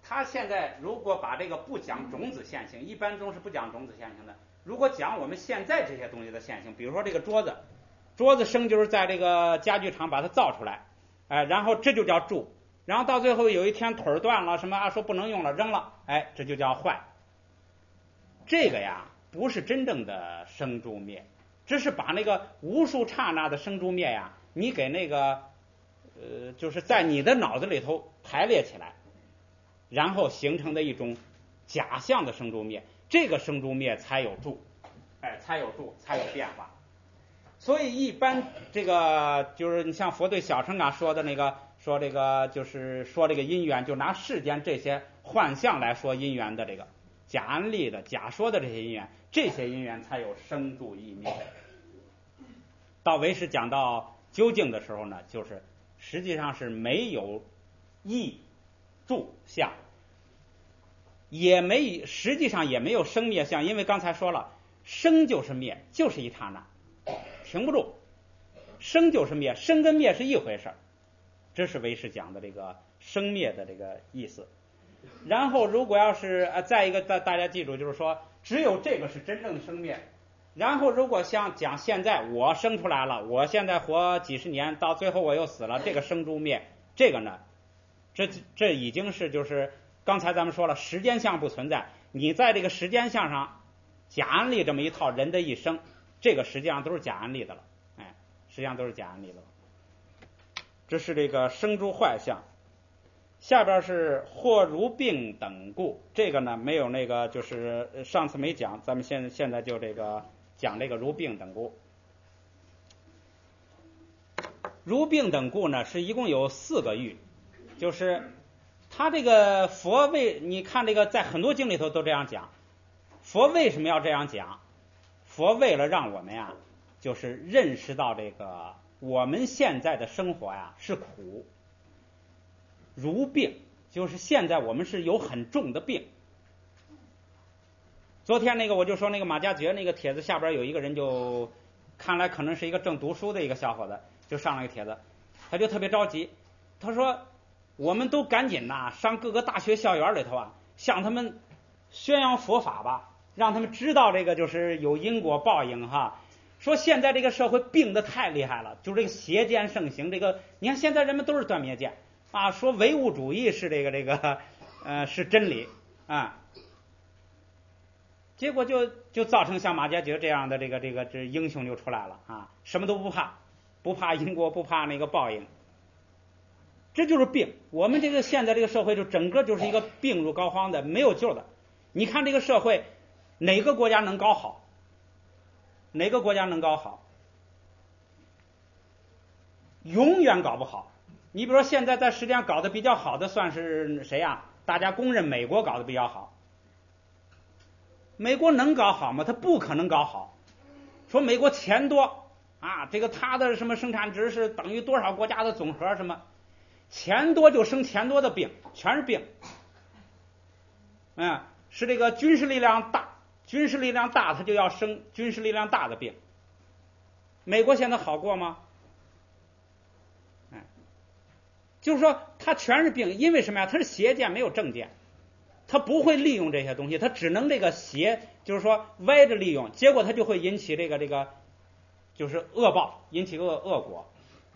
他现在如果把这个不讲种子现行，一般中是不讲种子现行的。如果讲我们现在这些东西的现行，比如说这个桌子，桌子生就是在这个家具厂把它造出来，哎，然后这就叫铸，然后到最后有一天腿断了，什么啊说不能用了扔了，哎，这就叫坏。这个呀不是真正的生住灭，这是把那个无数刹那的生住灭呀，你给那个呃就是在你的脑子里头排列起来，然后形成的一种假象的生住灭，这个生住灭才有住，哎，才有住，才有变化。所以一般这个就是你像佛对小乘啊说的那个说这个就是说这个因缘，就拿世间这些幻象来说因缘的这个假安立的假说的这些因缘，这些因缘才有生住异灭。到唯识讲到究竟的时候呢，就是实际上是没有异住相，也没实际上也没有生灭相，因为刚才说了，生就是灭，就是一刹那，停不住。生就是灭，生跟灭是一回事，这是唯识讲的这个生灭的这个意思。然后如果要是呃再一个大大家记住，就是说只有这个是真正的生灭。然后如果像讲现在我生出来了，我现在活几十年，到最后我又死了，这个生住灭，这个呢这这已经是就是刚才咱们说了，时间相不存在，你在这个时间相上假安立这么一套人的一生，这个实际上都是假安立的了，哎，实际上都是假安立的了。这是这个生住坏相。下边是或如病等故，这个呢没有那个就是上次没讲，咱们现现在就这个讲这个如病等故。如病等故呢是一共有四个喻，就是他这个佛为你看这个在很多经里头都这样讲，佛为什么要这样讲？佛为了让我们呀就是认识到这个我们现在的生活呀是苦，如病就是现在我们是有很重的病。昨天那个我就说那个马加爵那个帖子下边有一个人，就看来可能是一个正读书的一个小伙子，就上了一个帖子，他就特别着急，他说我们都赶紧呐上各个大学校园里头啊，向他们宣扬佛法吧，让他们知道这个就是有因果报应哈。说现在这个社会病得太厉害了，就是这个邪见盛行，这个你看现在人们都是断灭见啊，说唯物主义是这个这个呃是真理啊，结果就就造成像马加爵这样的这个这个这英雄就出来了啊，什么都不怕，不怕因果，不怕那个报应，这就是病。我们这个现在这个社会就整个就是一个病入膏肓的，没有救的。你看这个社会，哪个国家能搞好？哪个国家能搞好？永远搞不好。你比如说现在在世界上搞得比较好的算是谁呀？大家公认美国搞得比较好。美国能搞好吗？它不可能搞好。说美国钱多啊，这个它的什么生产值是等于多少国家的总和什么，钱多就生钱多的病，全是病。嗯，是这个军事力量大，军事力量大它就要生军事力量大的病。美国现在好过吗？哎，就是说它全是病，因为什么呀？它是邪见没有正见。他不会利用这些东西，他只能这个邪，就是说歪着利用，结果他就会引起这个这个，就是恶报，引起恶恶果。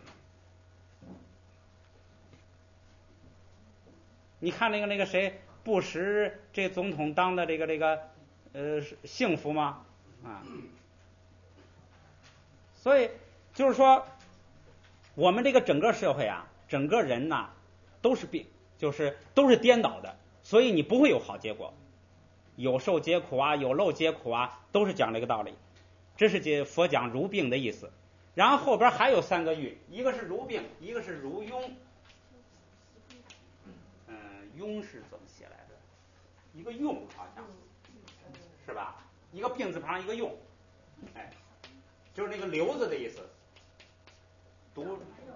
你看那个那个谁，布什这总统当的这个这个呃幸福吗？啊，所以就是说，我们这个整个社会啊，整个人呐都是病，就是都是颠倒的。所以你不会有好结果，有受皆苦啊，有漏皆苦啊，都是讲这个道理。这是解佛讲如病的意思。然后后边还有三个喻，一个是如病，一个是如庸。嗯，庸是怎么写来着？一个用好像是吧？一个病字旁一个用，哎，就是那个瘤子的意思。读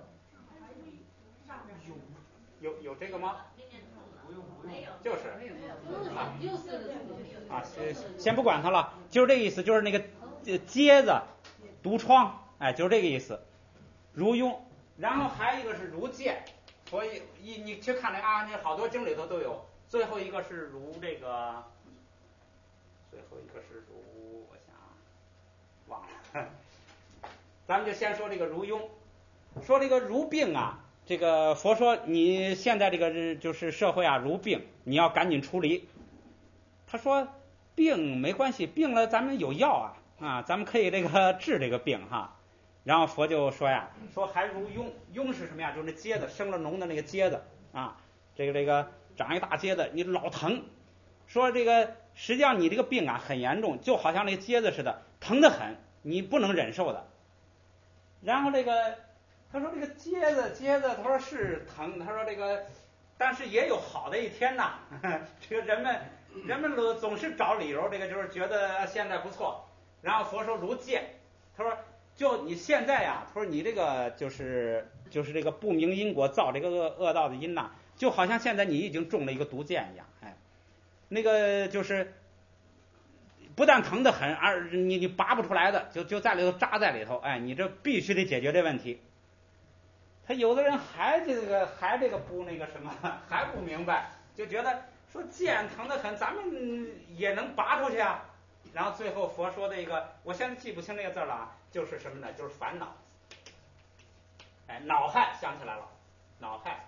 有有这个吗？就是啊，啊，先不管它了，就是这个意思，就是那个疖子、毒疮，哎，就是这个意思。如庸，然后还有一个是如疥，所以你你去看那啊，你好多经里头都有最后一个是如这个，最后一个是如，我想忘了，咱们就先说这个如庸，说这个如病啊。这个佛说你现在这个就是社会啊，如病你要赶紧处理。他说病没关系，病了咱们有药啊啊，咱们可以这个治这个病哈。然后佛就说呀，说还如痈，痈是什么呀？就是那疖子生了脓的那个疖子啊，这个这个长一大疖子，你老疼。说这个实际上你这个病啊很严重，就好像那个疖子似的，疼得很，你不能忍受的。然后这个。他说这个疖子疖子，他说是疼，他说这个，但是也有好的一天呐。这个人们人们总总是找理由，这个就是觉得现在不错。然后佛说如箭，他说就你现在呀，他说你这个就是就是这个不明因果造这个恶恶道的因呐，就好像现在你已经中了一个毒箭一样，哎，那个就是不但疼得很，而你你拔不出来的，就就在里头扎在里头，哎，你这必须得解决这问题。他有的人还这个还这个不那个什么，还不明白，就觉得说剑疼得很，咱们也能拔出去啊。然后最后佛说的一个，我现在记不清那个字了啊，就是什么呢？就是烦恼。哎，恼害想起来了，恼害。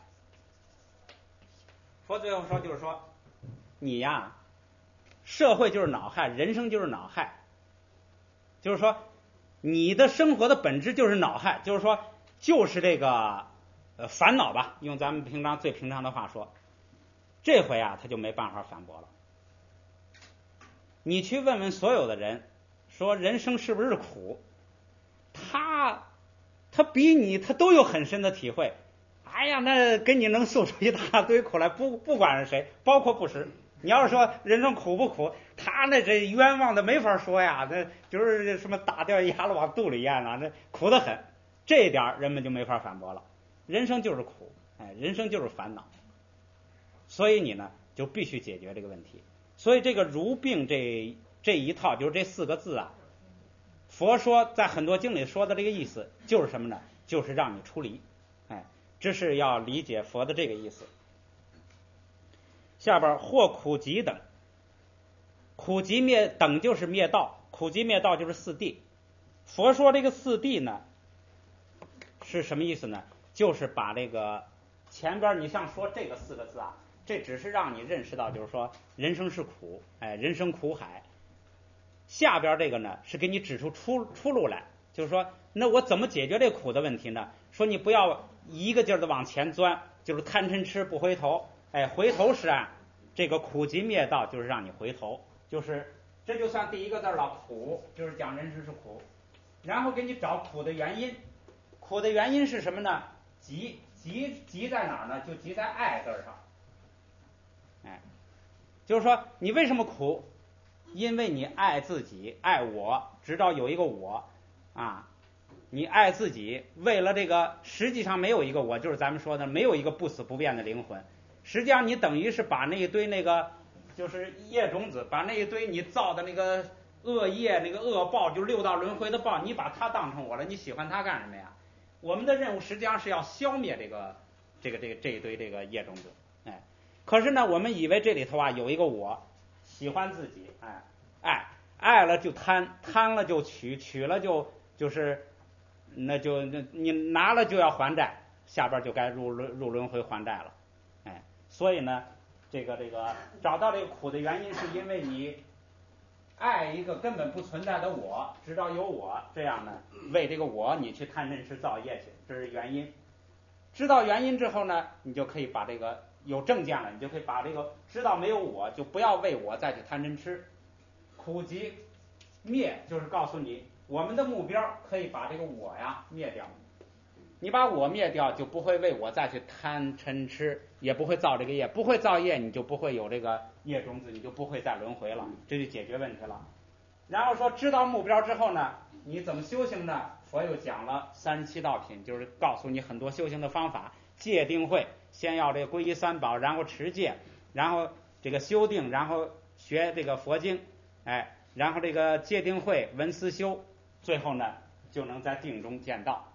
佛最后说就是说，你呀，社会就是恼害，人生就是恼害，就是说你的生活的本质就是恼害，就是说。就是这个呃烦恼吧，用咱们平常最平常的话说，这回啊他就没办法反驳了。你去问问所有的人，说人生是不是苦，他他比你他都有很深的体会。哎呀，那给你能诉出一大堆苦来，不不管是谁，包括布施。你要是说人生苦不苦，他那这冤枉的没法说呀，那就是什么打掉牙了往肚里咽了，那苦得很。这一点人们就没法反驳了，人生就是苦，哎，人生就是烦恼，所以你呢就必须解决这个问题。所以这个如病这这一套就是这四个字啊，佛说在很多经里说的这个意思就是什么呢？就是让你出离，哎，这是要理解佛的这个意思。下边或苦集等，苦集灭等就是灭道，苦集灭道就是四谛。佛说这个四谛呢。是什么意思呢？就是把这个前边你像说这个四个字啊，这只是让你认识到，就是说人生是苦，哎，人生苦海。下边这个呢，是给你指出出出路来，就是说，那我怎么解决这苦的问题呢？说你不要一个劲儿的往前钻，就是贪嗔痴不回头，哎，回头是岸。这个苦集灭道就是让你回头，就是这就算第一个字了，苦就是讲人生是苦，然后给你找苦的原因。苦的原因是什么呢？急急急在哪儿呢？就急在爱字上。哎，就是说你为什么苦？因为你爱自己，爱我，直到有一个我啊，你爱自己，为了这个，实际上没有一个我，就是咱们说的没有一个不死不变的灵魂。实际上你等于是把那一堆那个就是业种子，把那一堆你造的那个恶业那个恶报，就六道轮回的报，你把它当成我了，你喜欢它干什么呀？我们的任务实际上是要消灭这个这个这个这一堆这个业种子，哎，可是呢，我们以为这里头啊有一个我，喜欢自己，哎，爱爱了就贪，贪了就取，取了就就是那就那你拿了就要还债，下边就该入轮入轮回还债了，哎，所以呢，这个这个找到这个苦的原因，是因为你爱一个根本不存在的我，直到有我，这样呢，为这个我你去贪嗔痴造业去，这是原因。知道原因之后呢，你就可以把这个有正见了，你就可以把这个知道没有我，就不要为我再去贪嗔痴。苦集灭就是告诉你，我们的目标可以把这个我呀灭掉。你把我灭掉，就不会为我再去贪嗔痴，也不会造这个业，不会造业，你就不会有这个业种子，你就不会再轮回了，这就解决问题了。然后说知道目标之后呢，你怎么修行呢？佛又讲了三十七道品，就是告诉你很多修行的方法。戒定慧，先要这个皈依三宝，然后持戒，然后这个修定，然后学这个佛经，哎，然后这个戒定慧闻思修，最后呢就能在定中见道。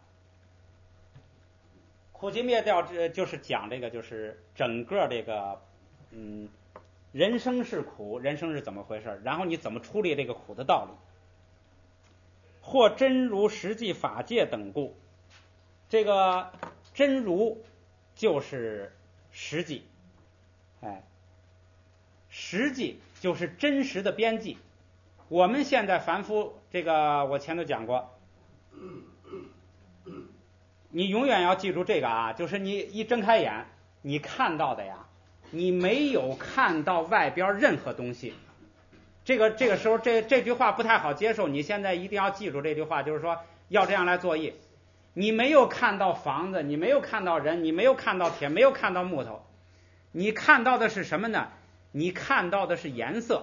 苦集灭掉，这就是讲这个，就是整个这个，嗯， 人生是苦，人生是怎么回事，然后你怎么处理这个苦的道理。或真如实际法界等故，这个真如就是实际，哎，实际就是真实的边际。我们现在凡夫，这个我前头讲过，你永远要记住这个啊，就是你一睁开眼，你看到的呀，你没有看到外边任何东西。这个这个时候这这句话不太好接受，你现在一定要记住这句话，就是说要这样来作业。你没有看到房子，你没有看到人，你没有看到铁，没有看到木头，你看到的是什么呢？你看到的是颜色。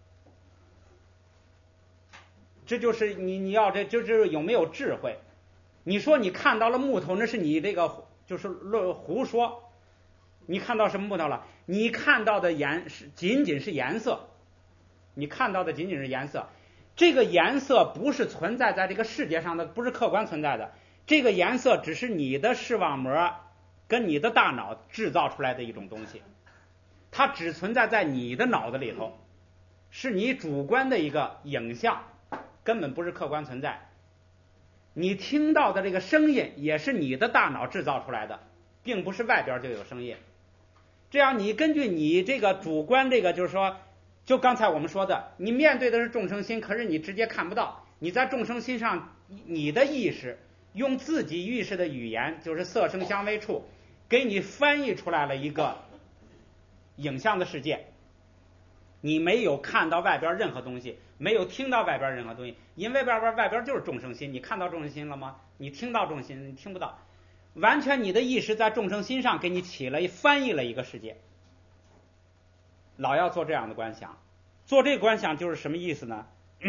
这就是你你要这就是有没有智慧。你说你看到了木头，那是你这个就是胡说。你看到什么木头了？你看到的颜是仅仅是颜色，你看到的仅仅是颜色。这个颜色不是存在在这个世界上的，不是客观存在的。这个颜色只是你的视网膜跟你的大脑制造出来的一种东西，它只存在在你的脑子里头，是你主观的一个影像，根本不是客观存在。你听到的这个声音也是你的大脑制造出来的，并不是外边就有声音。这样你根据你这个主观，这个就是说，就刚才我们说的，你面对的是众生心，可是你直接看不到。你在众生心上，你的意识用自己意识的语言，就是色声香味触，给你翻译出来了一个影像的世界。你没有看到外边任何东西，没有听到外边任何东西，因为外边外边就是众生心。你看到众生心了吗？你听到众生心，你听不到。完全你的意识在众生心上给你起了翻译了一个世界。老要做这样的观想，做这个观想就是什么意思呢？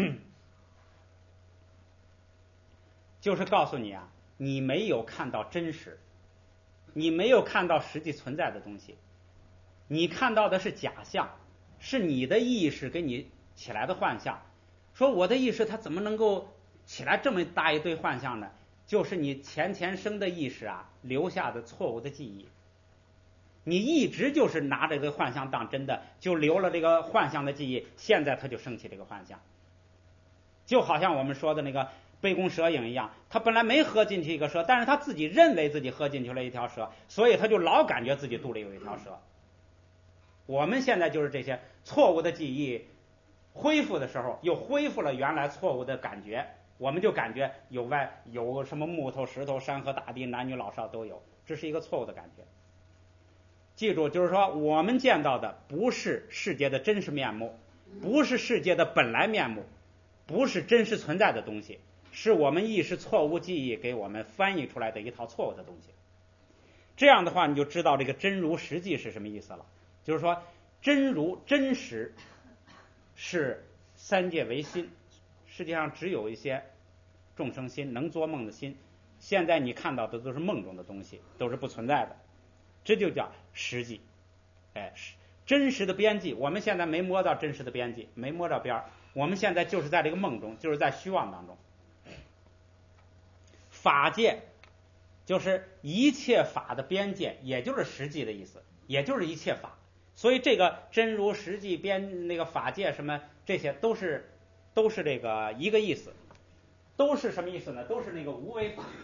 就是告诉你啊，你没有看到真实，你没有看到实际存在的东西，你看到的是假象，是你的意识给你起来的幻象。说我的意识它怎么能够起来这么大一堆幻象呢？就是你前前生的意识啊留下的错误的记忆。你一直就是拿这个幻象当真的，就留了这个幻象的记忆，现在它就升起这个幻象。就好像我们说的那个杯弓蛇影一样，他本来没喝进去一个蛇，但是他自己认为自己喝进去了一条蛇，所以他就老感觉自己肚里有一条蛇。我们现在就是这些错误的记忆恢复的时候，又恢复了原来错误的感觉，我们就感觉有外有什么木头石头山河大地男女老少都有，这是一个错误的感觉。记住，就是说我们见到的不是世界的真实面目，不是世界的本来面目，不是真实存在的东西，是我们意识错误记忆给我们翻译出来的一套错误的东西。这样的话你就知道这个真如实际是什么意思了。就是说真如真实是三界唯心，世界上只有一些众生心，能做梦的心，现在你看到的都是梦中的东西，都是不存在的，这就叫实际。哎，真实的边际，我们现在没摸到真实的边际，没摸到边儿，我们现在就是在这个梦中，就是在虚妄当中。法界就是一切法的边界，也就是实际的意思，也就是一切法。所以这个真如实际边那个法界什么这些都是都是这个一个意思，都是什么意思呢？都是那个无为法。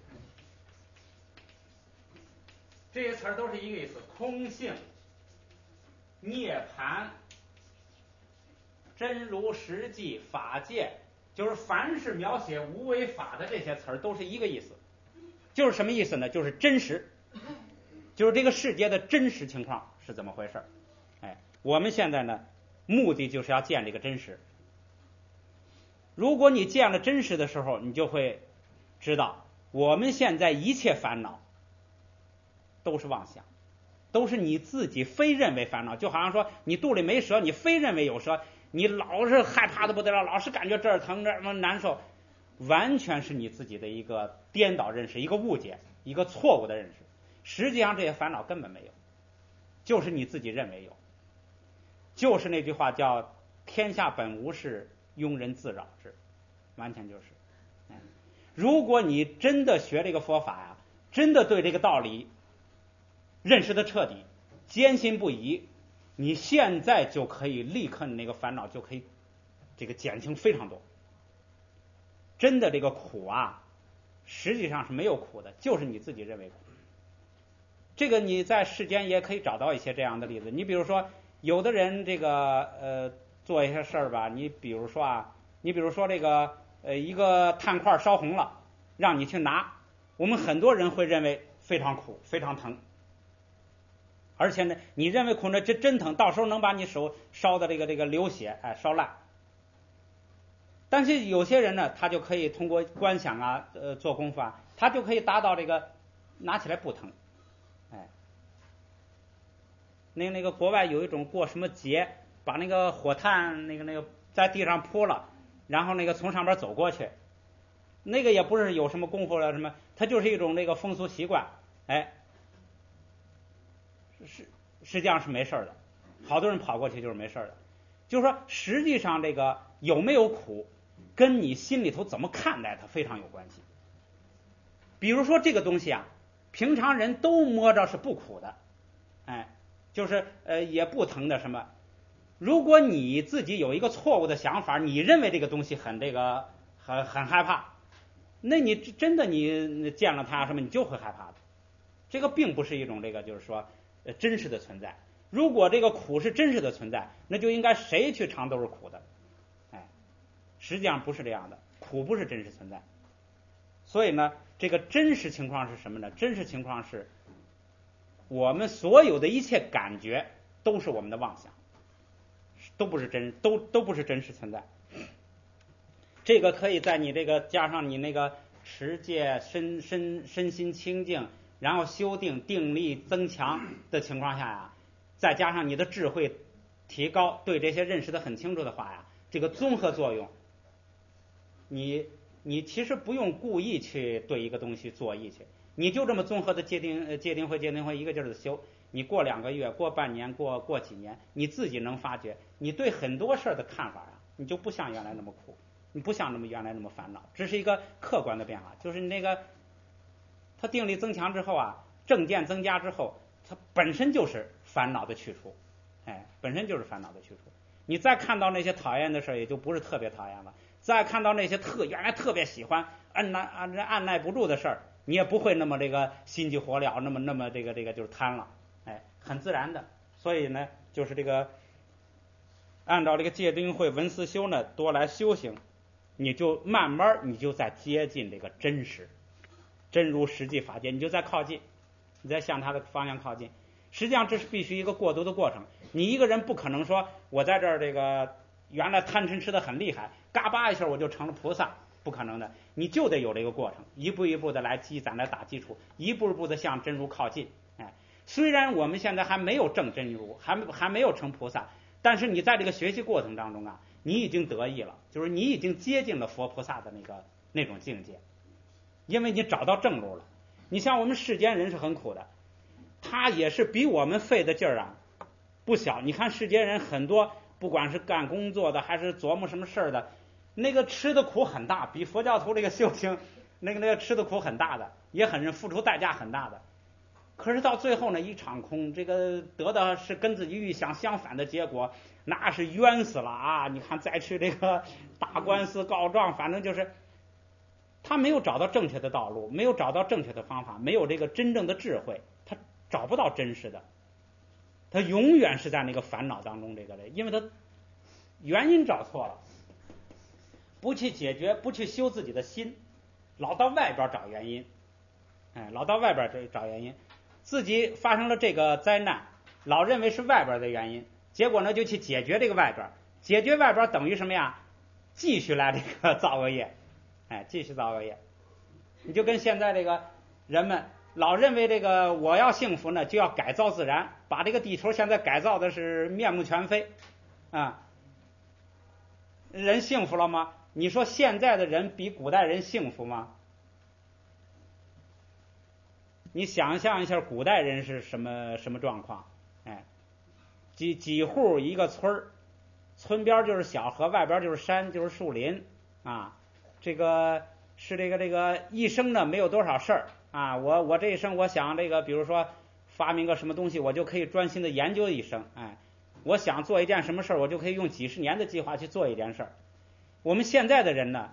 这些词儿都是一个意思，空性、涅槃、真如实际、法界，就是凡是描写无为法的这些词儿都是一个意思。就是什么意思呢？就是真实，就是这个世界的真实情况是怎么回事。哎，我们现在呢，目的就是要见这个真实。如果你见了真实的时候，你就会知道，我们现在一切烦恼都是妄想，都是你自己非认为烦恼。就好像说你肚里没蛇，你非认为有蛇，你老是害怕的不得了，老是感觉这儿疼这儿难受，完全是你自己的一个颠倒认识，一个误解，一个错误的认识。实际上这些烦恼根本没有，就是你自己认为有。就是那句话叫天下本无事，庸人自扰之，完全就是。如果你真的学这个佛法呀，真的对这个道理认识的彻底，坚信不疑， 你现在就可以立刻那个烦恼就可以这个减轻非常多。真的这个苦啊，实际上是没有苦的，就是你自己认为苦。这个你在世间也可以找到一些这样的例子。你比如说，有的人这个呃做一些事儿吧，你比如说啊，你比如说这个呃一个炭块烧红了，让你去拿，我们很多人会认为非常苦，非常疼。而且呢，你认为苦呢，这真疼，到时候能把你手烧的这个这个流血，哎，烧烂。但是有些人呢，他就可以通过观想啊，呃，做功夫啊，他就可以达到这个拿起来不疼，哎。那那个国外有一种过什么节，把那个火炭那个那个在地上铺了，然后那个从上边走过去，那个也不是有什么功夫了什么，它就是一种那个风俗习惯，哎，是实际上是没事的，好多人跑过去就是没事的。就是说，实际上这个有没有苦，跟你心里头怎么看待它非常有关系。比如说这个东西啊，平常人都摸着是不苦的，哎，就是呃也不疼的什么。如果你自己有一个错误的想法，你认为这个东西很这个很很害怕，那你真的你见了它什么，你就会害怕的。这个并不是一种这个就是说呃真实的存在。如果这个苦是真实的存在，那就应该谁去尝都是苦的，哎，实际上不是这样的，苦不是真实存在。所以呢，这个真实情况是什么呢？真实情况是我们所有的一切感觉都是我们的妄想，都不是真，都都不是真实存在。这个可以在你这个加上你那个持戒、身身身心清净，然后修定、定力增强的情况下呀，再加上你的智慧提高，对这些认识的很清楚的话呀，这个综合作用，你你其实不用故意去对一个东西做意去，你就这么综合的界定界定会界定会一个劲儿的修，你过两个月、过半年、过过几年，你自己能发觉，你对很多事儿的看法啊，你就不像原来那么苦，你不像那么原来那么烦恼，这是一个客观的变化，就是那个它定力增强之后啊，正见增加之后，它本身就是烦恼的去除，哎，本身就是烦恼的去除。你再看到那些讨厌的事儿，也就不是特别讨厌了；再看到那些特原来特别喜欢、按耐按按耐不住的事儿，你也不会那么这个心急火燎，那么那么这个这个就是贪了，哎，很自然的。所以呢，就是这个按照这个戒定慧文思修呢，多来修行，你就慢慢你就在接近这个真实，真如实际法界，你就在靠近，你在向它的方向靠近。实际上这是必须一个过渡的过程，你一个人不可能说我在这儿这个原来贪嗔痴的很厉害，嘎巴一下我就成了菩萨，不可能的，你就得有这个过程，一步一步的来积攒来打基础，一步一步的向真如靠近。哎，虽然我们现在还没有证真如，还还没有成菩萨，但是你在这个学习过程当中啊，你已经得意了，就是你已经接近了佛菩萨的那个那种境界，因为你找到正路了。你像我们世间人是很苦的，他也是比我们费的劲儿啊不小。你看世间人很多，不管是干工作的还是琢磨什么事儿的，那个吃的苦很大，比佛教徒这个修行那个那个吃的苦很大的，也很付出代价很大的。可是到最后呢，一场空，这个得的是跟自己预想相反的结果，那是冤死了啊！你看再去这个打官司告状，反正就是他没有找到正确的道路，没有找到正确的方法，没有这个真正的智慧，他找不到真实的，他永远是在那个烦恼当中，这个因为他原因找错了，不去解决，不去修自己的心，老到外边找原因，哎，老到外边找原因，自己发生了这个灾难，老认为是外边的原因，结果呢就去解决这个外边，解决外边等于什么呀？继续来这个造恶业，哎，继续造恶业。你就跟现在这个人们老认为这个我要幸福呢，就要改造自然，把这个地球现在改造的是面目全非啊。人幸福了吗？你说现在的人比古代人幸福吗？你想象一下古代人是什么什么状况？哎，几几户一个村儿，村边就是小河，外边就是山，就是树林啊。这个是这个这个一生呢没有多少事儿啊。我我这一生我想这个，比如说发明个什么东西，我就可以专心的研究一生。哎， 我想做一件什么事儿，我就可以用几十年的计划去做一件事儿。我们现在的人呢，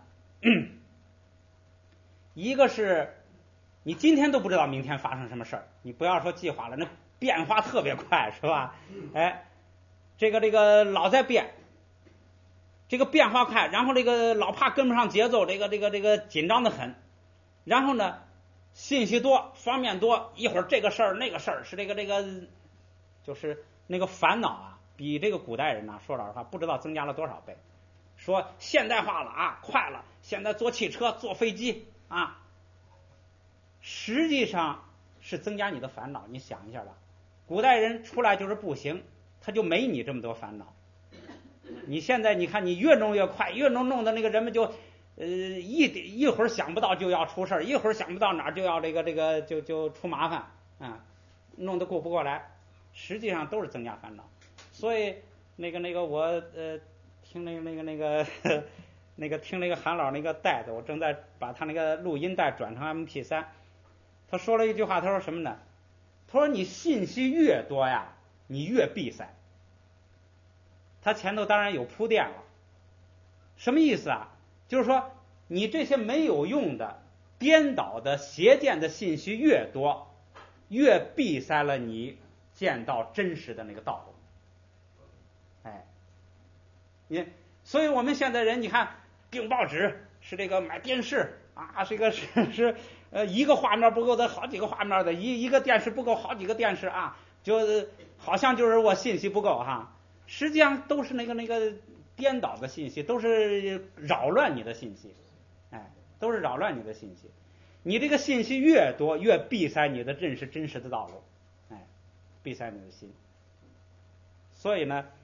一个是你今天都不知道明天发生什么事儿，你不要说计划了，那变化特别快，是吧？哎，这个这个老在变，这个变化快，然后这个老怕跟不上节奏，这个这个这个紧张的很，然后呢，信息多，方面多，一会儿这个事儿那个事儿，是这个这个，就是那个烦恼啊，比这个古代人呐、啊，说老实话，不知道增加了多少倍。说现代化了啊，快了，现在坐汽车、坐飞机啊，实际上是增加你的烦恼。你想一下吧，古代人出来就是步行，他就没你这么多烦恼。你现在你看，你越弄越快，越弄弄的那个人们就呃一一会儿想不到就要出事儿，一会儿想不到哪儿就要这个这个就就出麻烦啊，弄得顾不过来，实际上都是增加烦恼。所以那个那个我呃。听那个那个那个那个听那个韩老那个带子，我正在把他那个录音带转成 M P 三。他说了一句话，他说什么呢？他说你信息越多呀，你越闭塞。他前头当然有铺垫了，什么意思啊？就是说你这些没有用的、颠倒的、邪见的信息越多，越闭塞了你见到真实的那个道路。哎。你，所以我们现在人，你看订报纸是这个买电视啊，这个是是呃一个画面不够的，好几个画面的，一一个电视不够，好几个电视啊，就好像就是我信息不够哈，实际上都是那个那个颠倒的信息，都是扰乱你的信息，哎，都是扰乱你的信息。你这个信息越多，越闭塞你的认识真实的道路，哎，闭塞你的心。所以呢。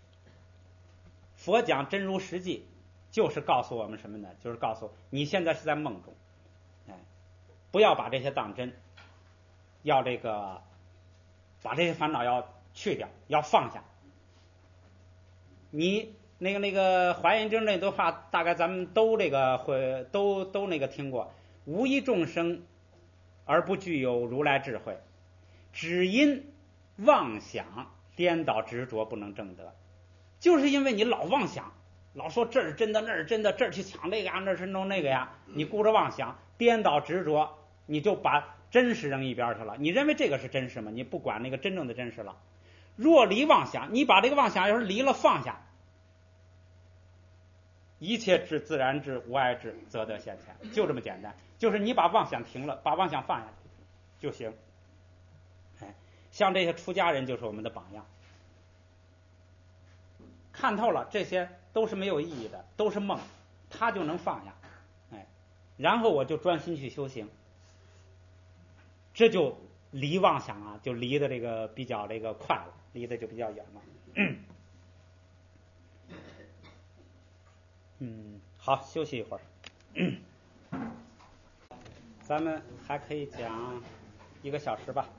佛讲真如实际，就是告诉我们什么呢？就是告诉你现在是在梦中，哎，不要把这些当真，要这个把这些烦恼要去掉，要放下。你那个那个华严经那段话，大概咱们都这个会都都那个听过。无一众生而不具有如来智慧，只因妄想颠倒执着不能证得。就是因为你老妄想，老说这是真的，那是真的，这儿去抢这个呀，那是弄那个呀，你顾着妄想，颠倒执着，你就把真实扔一边去了。你认为这个是真实吗？你不管那个真正的真实了。若离妄想，你把这个妄想要是离了放下，一切智自然智无碍智则得现前，就这么简单。就是你把妄想停了，把妄想放下就行。哎，像这些出家人就是我们的榜样。看透了，这些都是没有意义的，都是梦，他就能放下，哎，然后我就专心去修行，这就离妄想啊，就离的这个比较这个快了，离的就比较远了。嗯，嗯，好，休息一会儿。嗯，咱们还可以讲一个小时吧。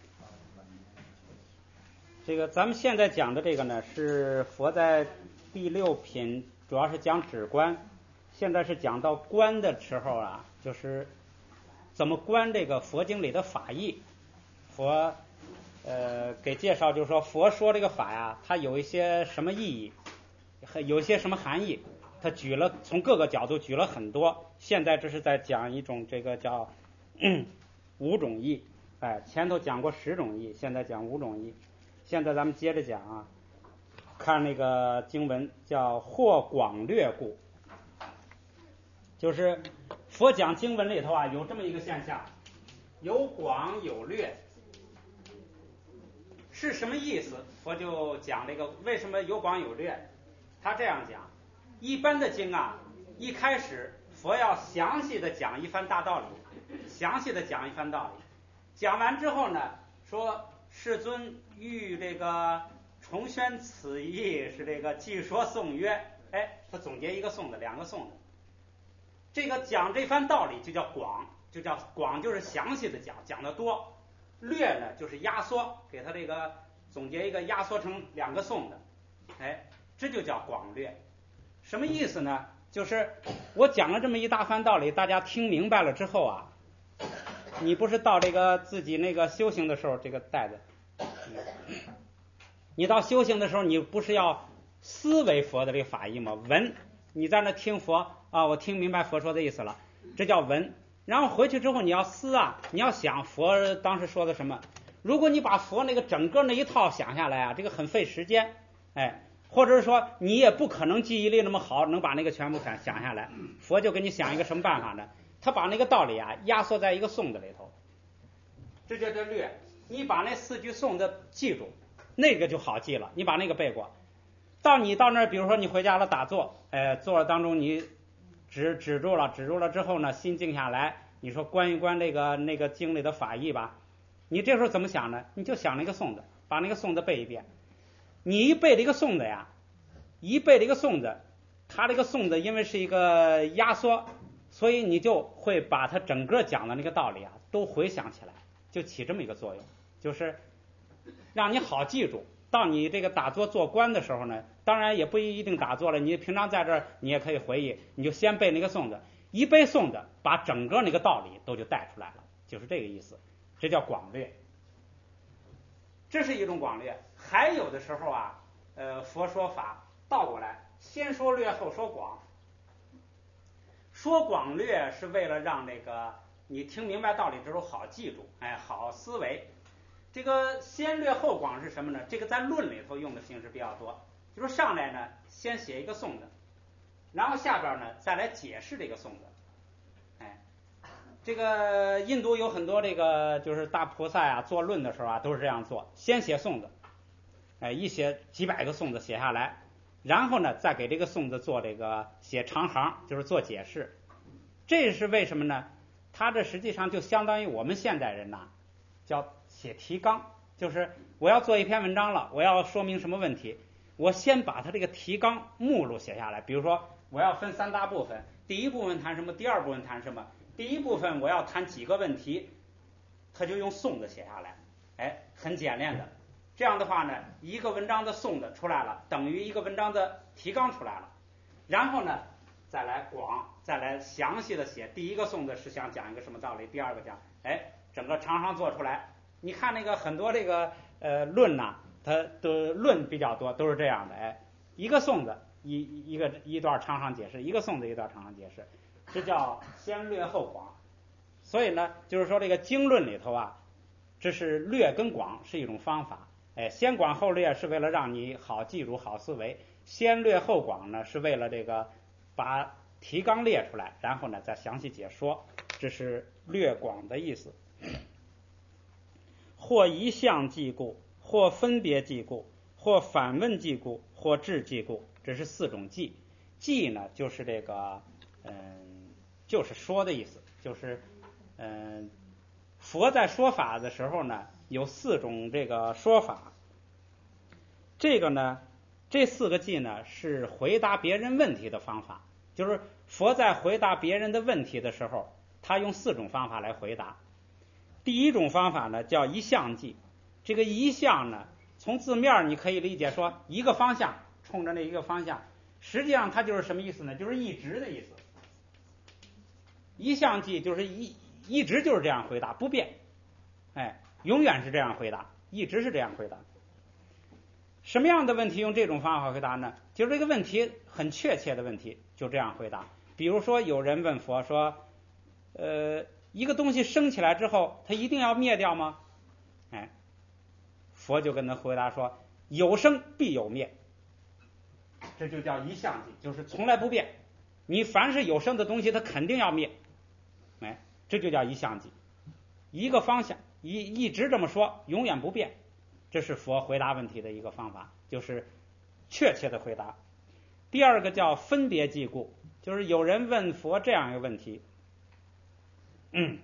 这个咱们现在讲的这个呢，是佛在第六品，主要是讲止观。现在是讲到观的时候啊，就是怎么观这个佛经里的法义。佛呃给介绍，就是说佛说这个法呀，它有一些什么意义，有一些什么含义。他举了从各个角度举了很多。现在这是在讲一种这个叫、嗯、五种义，哎，前头讲过十种义，现在讲五种义。现在咱们接着讲啊，看那个经文叫或广略故，就是佛讲经文里头啊有这么一个现象，有广有略，是什么意思？佛就讲这个为什么有广有略。他这样讲，一般的经啊，一开始佛要详细的讲一番大道理，详细的讲一番道理，讲完之后呢，说世尊欲这个重宣此义，是这个既说颂曰，哎，他总结一个颂的，两个颂的。这个讲这番道理就叫广，就叫广，就是详细的讲，讲得多。略呢，就是压缩，给他这个总结一个，压缩成两个颂的，哎，这就叫广略。什么意思呢？就是我讲了这么一大番道理，大家听明白了之后啊，你不是到这个自己那个修行的时候，这个带子， 你到修行的时候，你不是要思维佛的这个法义吗？闻，你在那听佛啊，我听明白佛说的意思了，这叫闻。然后回去之后你要思啊，你要想佛当时说的什么。如果你把佛那个整个那一套想下来啊，这个很费时间，哎，或者是说你也不可能记忆力那么好，能把那个全部想想下来。佛就给你想一个什么办法呢？他把那个道理啊压缩在一个颂子里头，这叫叫略。你把那四句颂子记住，那个就好记了。你把那个背过，到你到那儿，比如说你回家了打坐，哎，坐当中你止止住了，止住了之后呢，心静下来，你说观一观这个那个经里的法义吧。你这时候怎么想呢？你就想那个颂子，把那个颂子背一遍。你一背这个颂子呀，一背这个颂子，它这个颂子因为是一个压缩，所以你就会把它整个讲的那个道理啊都回想起来，就起这么一个作用，就是让你好记住。到你这个打坐做观的时候呢，当然也不一定打坐了，你平常在这儿你也可以回忆，你就先背那个颂子，一背颂子，把整个那个道理都就带出来了，就是这个意思。这叫广略，这是一种广略。还有的时候啊，呃，佛说法倒过来，先说略后说广。说广略是为了让那个你听明白道理之后好记住，哎，好思维。这个先略后广是什么呢？这个在论里头用的形式比较多，就是上来呢先写一个颂子，然后下边呢再来解释这个颂子。哎，这个印度有很多这个就是大菩萨啊做论的时候啊都是这样做，先写颂子，哎，一写几百个颂子写下来，然后呢再给这个颂子做这个写长行，就是做解释。这是为什么呢？它这实际上就相当于我们现代人呐、啊、叫写提纲，就是我要做一篇文章了，我要说明什么问题，我先把它这个提纲目录写下来。比如说我要分三大部分，第一部分谈什么，第二部分谈什么，第一部分我要谈几个问题，他就用颂子写下来，哎，很简练的。这样的话呢，一个文章的颂子出来了，等于一个文章的提纲出来了。然后呢再来广，再来详细的写，第一个颂子是想讲一个什么道理，第二个讲，哎，整个长行做出来。你看那个很多这个呃论呐、啊，它的论比较多，都是这样的，哎，一个颂子一一个一段长行解释，一个颂子一段长行解释，这叫先略后广。所以呢，就是说这个经论里头啊，这是略跟广是一种方法，哎，先广后略是为了让你好记住、好思维，先略后广呢是为了这个把提纲列出来，然后呢再详细解说，这是略广的意思。或一项记故，或分别记故，或反问记故，或质记故，这是四种记。记呢就是这个嗯，就是说的意思，就是嗯，佛在说法的时候呢有四种这个说法。这个呢这四个记呢是回答别人问题的方法，就是佛在回答别人的问题的时候，他用四种方法来回答。第一种方法呢叫一项记，这个一项呢从字面你可以理解说一个方向，冲着那一个方向，实际上它就是什么意思呢？就是一直的意思。一项记就是一一直就是这样回答，不变，哎，永远是这样回答，一直是这样回答。什么样的问题用这种方法回答呢？就是这个问题很确切的问题，就这样回答。比如说有人问佛说，呃，一个东西升起来之后，它一定要灭掉吗？哎，佛就跟他回答说，有生必有灭，这就叫一项记，就是从来不变。你凡是有生的东西，它肯定要灭，哎，这就叫一项记，一个方向，一一直这么说，永远不变。这是佛回答问题的一个方法，就是确切的回答。第二个叫分别记故，就是有人问佛这样一个问题，嗯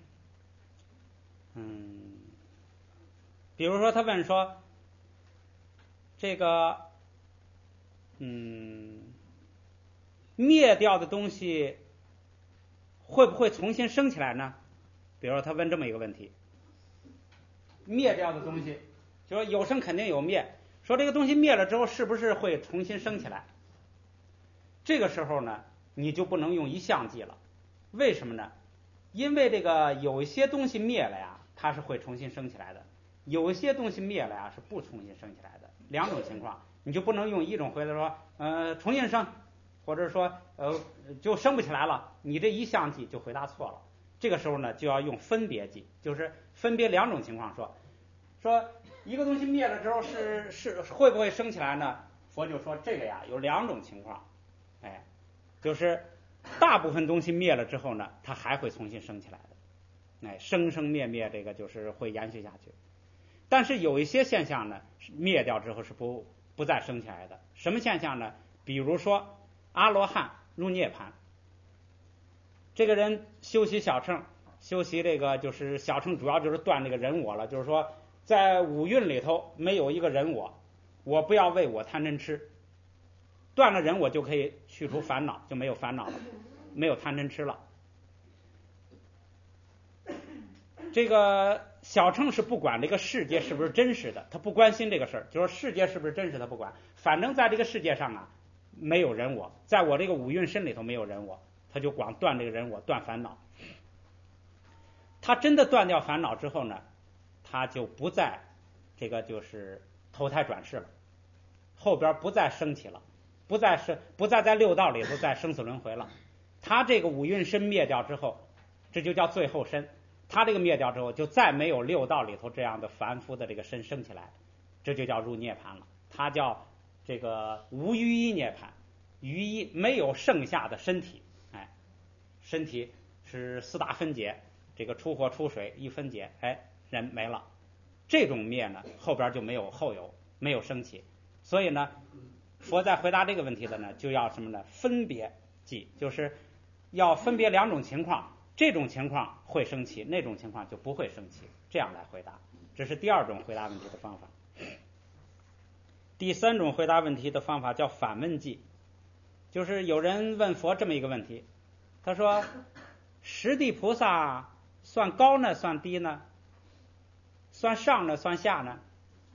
嗯，比如说他问说，这个嗯灭掉的东西会不会重新升起来呢？比如说他问这么一个问题，灭掉的东西，就说有生肯定有灭，说这个东西灭了之后是不是会重新升起来？这个时候呢你就不能用一项记了。为什么呢？因为这个有一些东西灭了呀，它是会重新升起来的，有一些东西灭了呀是不重新升起来的。 两种情况，你就不能用一种回答说呃重新生，或者说呃就生不起来了，你这一项计就回答错了。这个时候呢就要用分别计，就是分别两种情况说，说一个东西灭了之后是是会不会升起来呢？佛就说这个呀有两种情况，哎，就是大部分东西灭了之后呢，它还会重新升起来的，哎，生生灭灭这个就是会延续下去。但是有一些现象呢，灭掉之后是不不再升起来的。什么现象呢？比如说阿罗汉入涅槃，这个人修习小乘，修习这个就是小乘，主要就是断这个人我了，就是说在五蕴里头没有一个人我，我不要为我贪嗔痴，断了人我就可以去除烦恼，就没有烦恼了，没有贪嗔痴了。这个小乘是不管这个世界是不是真实的，他不关心这个事儿，就是世界是不是真实他不管，反正在这个世界上啊没有人我，在我这个五蕴身里头没有人我，他就光断这个人我，断烦恼。他真的断掉烦恼之后呢，他就不再这个就是投胎转世了，后边不再升起了，不再是不再在六道里头再生死轮回了。他这个五蕴身灭掉之后，这就叫最后身。他这个灭掉之后，就再没有六道里头这样的凡夫的这个身升起来，这就叫入涅槃了。他叫这个无余一涅槃，余一没有剩下的身体，哎，身体是四大分解，这个出火出水一分解，哎，人没了。这种灭呢，后边就没有后有，没有升起。所以呢，佛在回答这个问题的呢，就要什么呢？分别记，就是要分别两种情况。这种情况会升起，那种情况就不会升起，这样来回答。这是第二种回答问题的方法。第三种回答问题的方法叫反问句，就是有人问佛这么一个问题，他说十地菩萨算高呢算低呢？算上呢算下呢？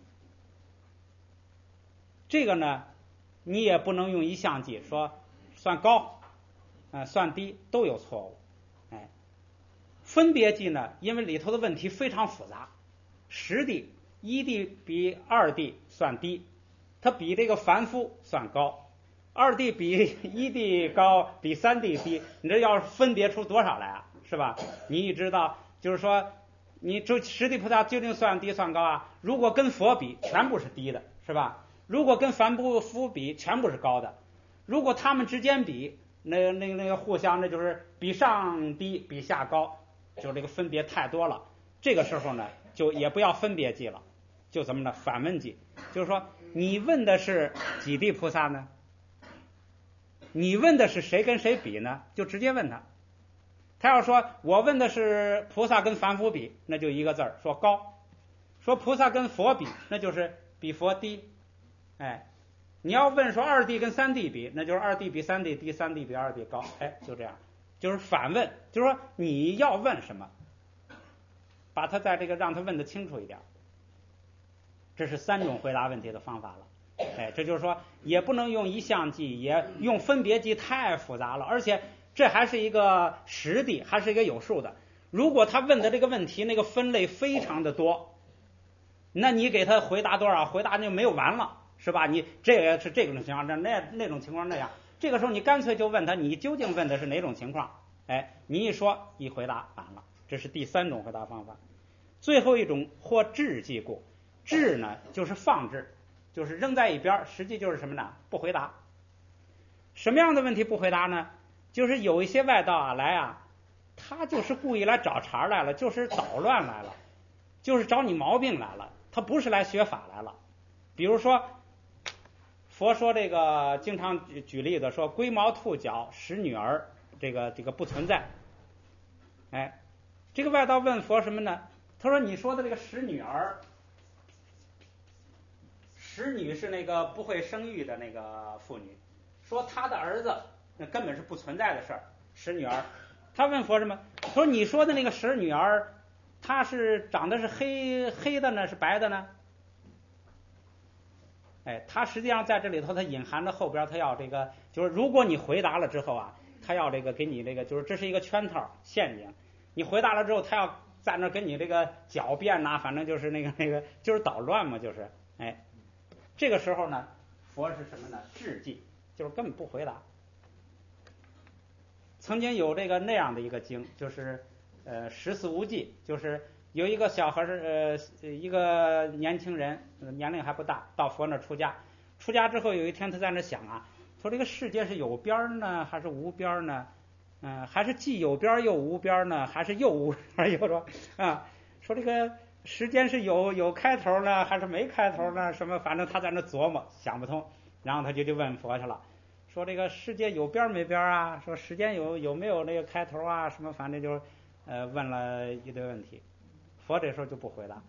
这个呢你也不能用一项计说算高、呃、算低都有错误。分别计呢，因为里头的问题非常复杂，十地一地比二地算低，它比这个凡夫算高，二地比一地高，比三地低，你这要分别出多少来啊？是吧？你一知道，就是说你这十地菩萨究竟算低算高啊？如果跟佛比，全部是低的，是吧？如果跟凡夫比，全部是高的。如果他们之间比，那那那个互相，那就是比上低，比下高。就这个分别太多了，这个时候呢，就也不要分别计了，就怎么呢？反问计，就是说你问的是几地菩萨呢？你问的是谁跟谁比呢？就直接问他。他要说我问的是菩萨跟凡夫比，那就一个字儿，说高；说菩萨跟佛比，那就是比佛低。哎，你要问说二地跟三地比，那就是二地比三地低，三地比二地高。哎，就这样。就是反问，就是说你要问什么，把他在这个让他问得清楚一点。这是三种回答问题的方法了。哎，这就是说也不能用一项计，也用分别计太复杂了，而且这还是一个实地，还是一个有数的。如果他问的这个问题那个分类非常的多，那你给他回答多少，回答就没有完了，是吧？你这个是这种情况，那那那种情况那样。这个时候你干脆就问他，你究竟问的是哪种情况？哎，你一说一回答完了，这是第三种回答方法。最后一种或置即故，置呢就是放置，就是扔在一边，实际就是什么呢？不回答。什么样的问题不回答呢？就是有一些外道啊来啊，他就是故意来找茬来了，就是捣乱来了，就是找你毛病来了，他不是来学法来了。比如说佛说这个经常举举例子说龟毛兔角使女儿，这个这个不存在。哎，这个外道问佛什么呢？他说你说的这个使女儿，使女是那个不会生育的那个妇女，说她的儿子那根本是不存在的事儿，使女儿。他问佛什么？说你说的那个使女儿，她是长得是黑黑的呢，是白的呢？哎，他实际上在这里头，他隐含着后边，他要这个，就是如果你回答了之后啊，他要这个给你这个，就是这是一个圈套陷阱。你回答了之后，他要在那跟你这个狡辩呐、啊，反正就是那个那个，就是捣乱嘛，就是哎， 这个时候呢，佛是什么呢？智寂，就是根本不回答。曾经有这个那样的一个经，就是呃十四无忌，就是有一个小孩呃一个年轻人，年龄还不大，到佛那出家。出家之后有一天他在那想啊，说这个世界是有边呢还是无边呢？嗯、呃，还是既有边又无边呢？还是又无边又说啊？说这个时间是有有开头呢还是没开头呢？什么？反正他在那琢磨，想不通，然后他就去问佛去了。说这个世界有边没边啊？说时间有有没有那个开头啊？什么？反正就呃问了一堆问题，佛这时候就不回答。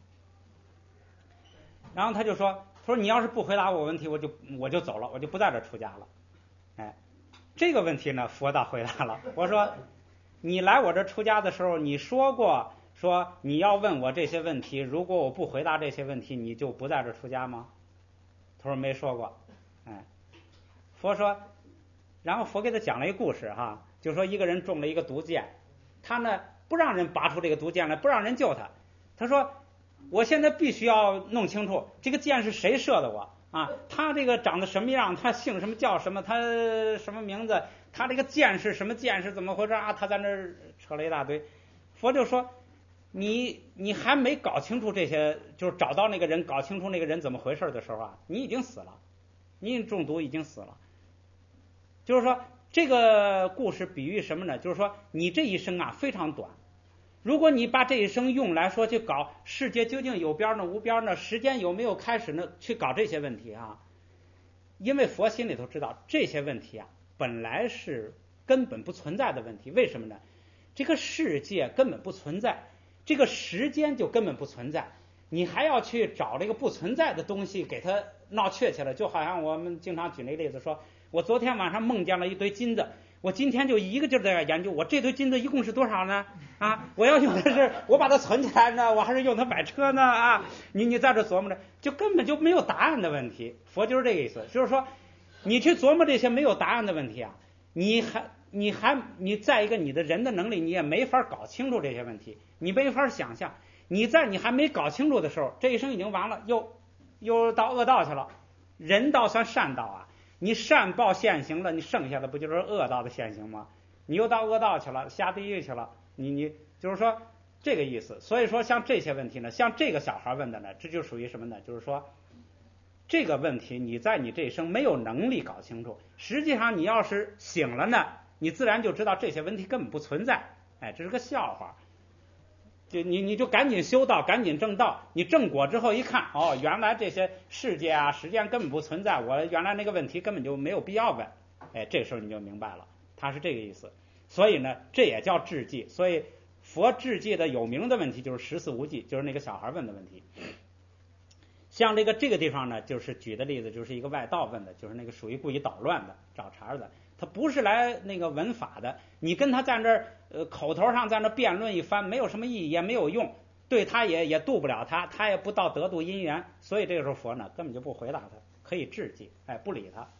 然后他就说：“说你要是不回答我问题，我就我就走了，我就不在这出家了。”哎，这个问题呢，佛倒回答了。我说：“你来我这出家的时候，你说过说你要问我这些问题，如果我不回答这些问题，你就不在这出家吗？”他说：“没说过。”哎，佛说。然后佛给他讲了一个故事哈，就说一个人中了一个毒箭，他呢不让人拔出这个毒箭来，不让人救他。他说：“我现在必须要弄清楚这个箭是谁射的我啊？他这个长得什么样？他姓什么叫什么？他什么名字？他这个箭是什么箭？是怎么回事啊？”他在那儿扯了一大堆。佛就说：“你你还没搞清楚这些，就是找到那个人，搞清楚那个人怎么回事的时候啊，你已经死了，你已经中毒，已经死了。”就是说，这个故事比喻什么呢？就是说，你这一生啊非常短，如果你把这一生用来说去搞世界究竟有边呢无边呢，时间有没有开始呢，去搞这些问题啊，因为佛心里头知道这些问题啊本来是根本不存在的问题。为什么呢？这个世界根本不存在，这个时间就根本不存在，你还要去找这个不存在的东西给它闹确切了。就好像我们经常举那例子说，我昨天晚上梦见了一堆金子，我今天就一个劲儿在研究，我这堆金子一共是多少呢？啊，我要用的是我把它存起来呢，我还是用它买车呢？啊，你你在这琢磨着，就根本就没有答案的问题。佛就是这个意思，就是说，你去琢磨这些没有答案的问题啊，你还你还你再一个你的人的能力，你也没法搞清楚这些问题，你没法想象。你在你还没搞清楚的时候，这一生已经完了，又又到恶道去了。人道算善道啊。你善报现行了，你剩下的不就是恶道的现行吗？你又到恶道去了，下地狱去了，你你就是说这个意思。所以说像这些问题呢，像这个小孩问的呢，这就属于什么呢？就是说这个问题你在你这一生没有能力搞清楚，实际上你要是醒了呢，你自然就知道这些问题根本不存在。哎，这是个笑话。就你你就赶紧修道，赶紧正道。你正果之后一看，哦，原来这些世界啊时间根本不存在，我原来那个问题根本就没有必要问。哎，这时候你就明白了，他是这个意思。所以呢，这也叫智寂。所以佛智寂的有名的问题就是十四无记，就是那个小孩问的问题。像这个这个地方呢，就是举的例子，就是一个外道问的，就是那个属于故意捣乱的、找茬的。他不是来那个闻法的，你跟他在那儿呃口头上在那辩论一番，没有什么意义，也没有用，对他也也度不了他，他也不到得度因缘，所以这个时候佛呢根本就不回答他，可以智寂，哎，不理他。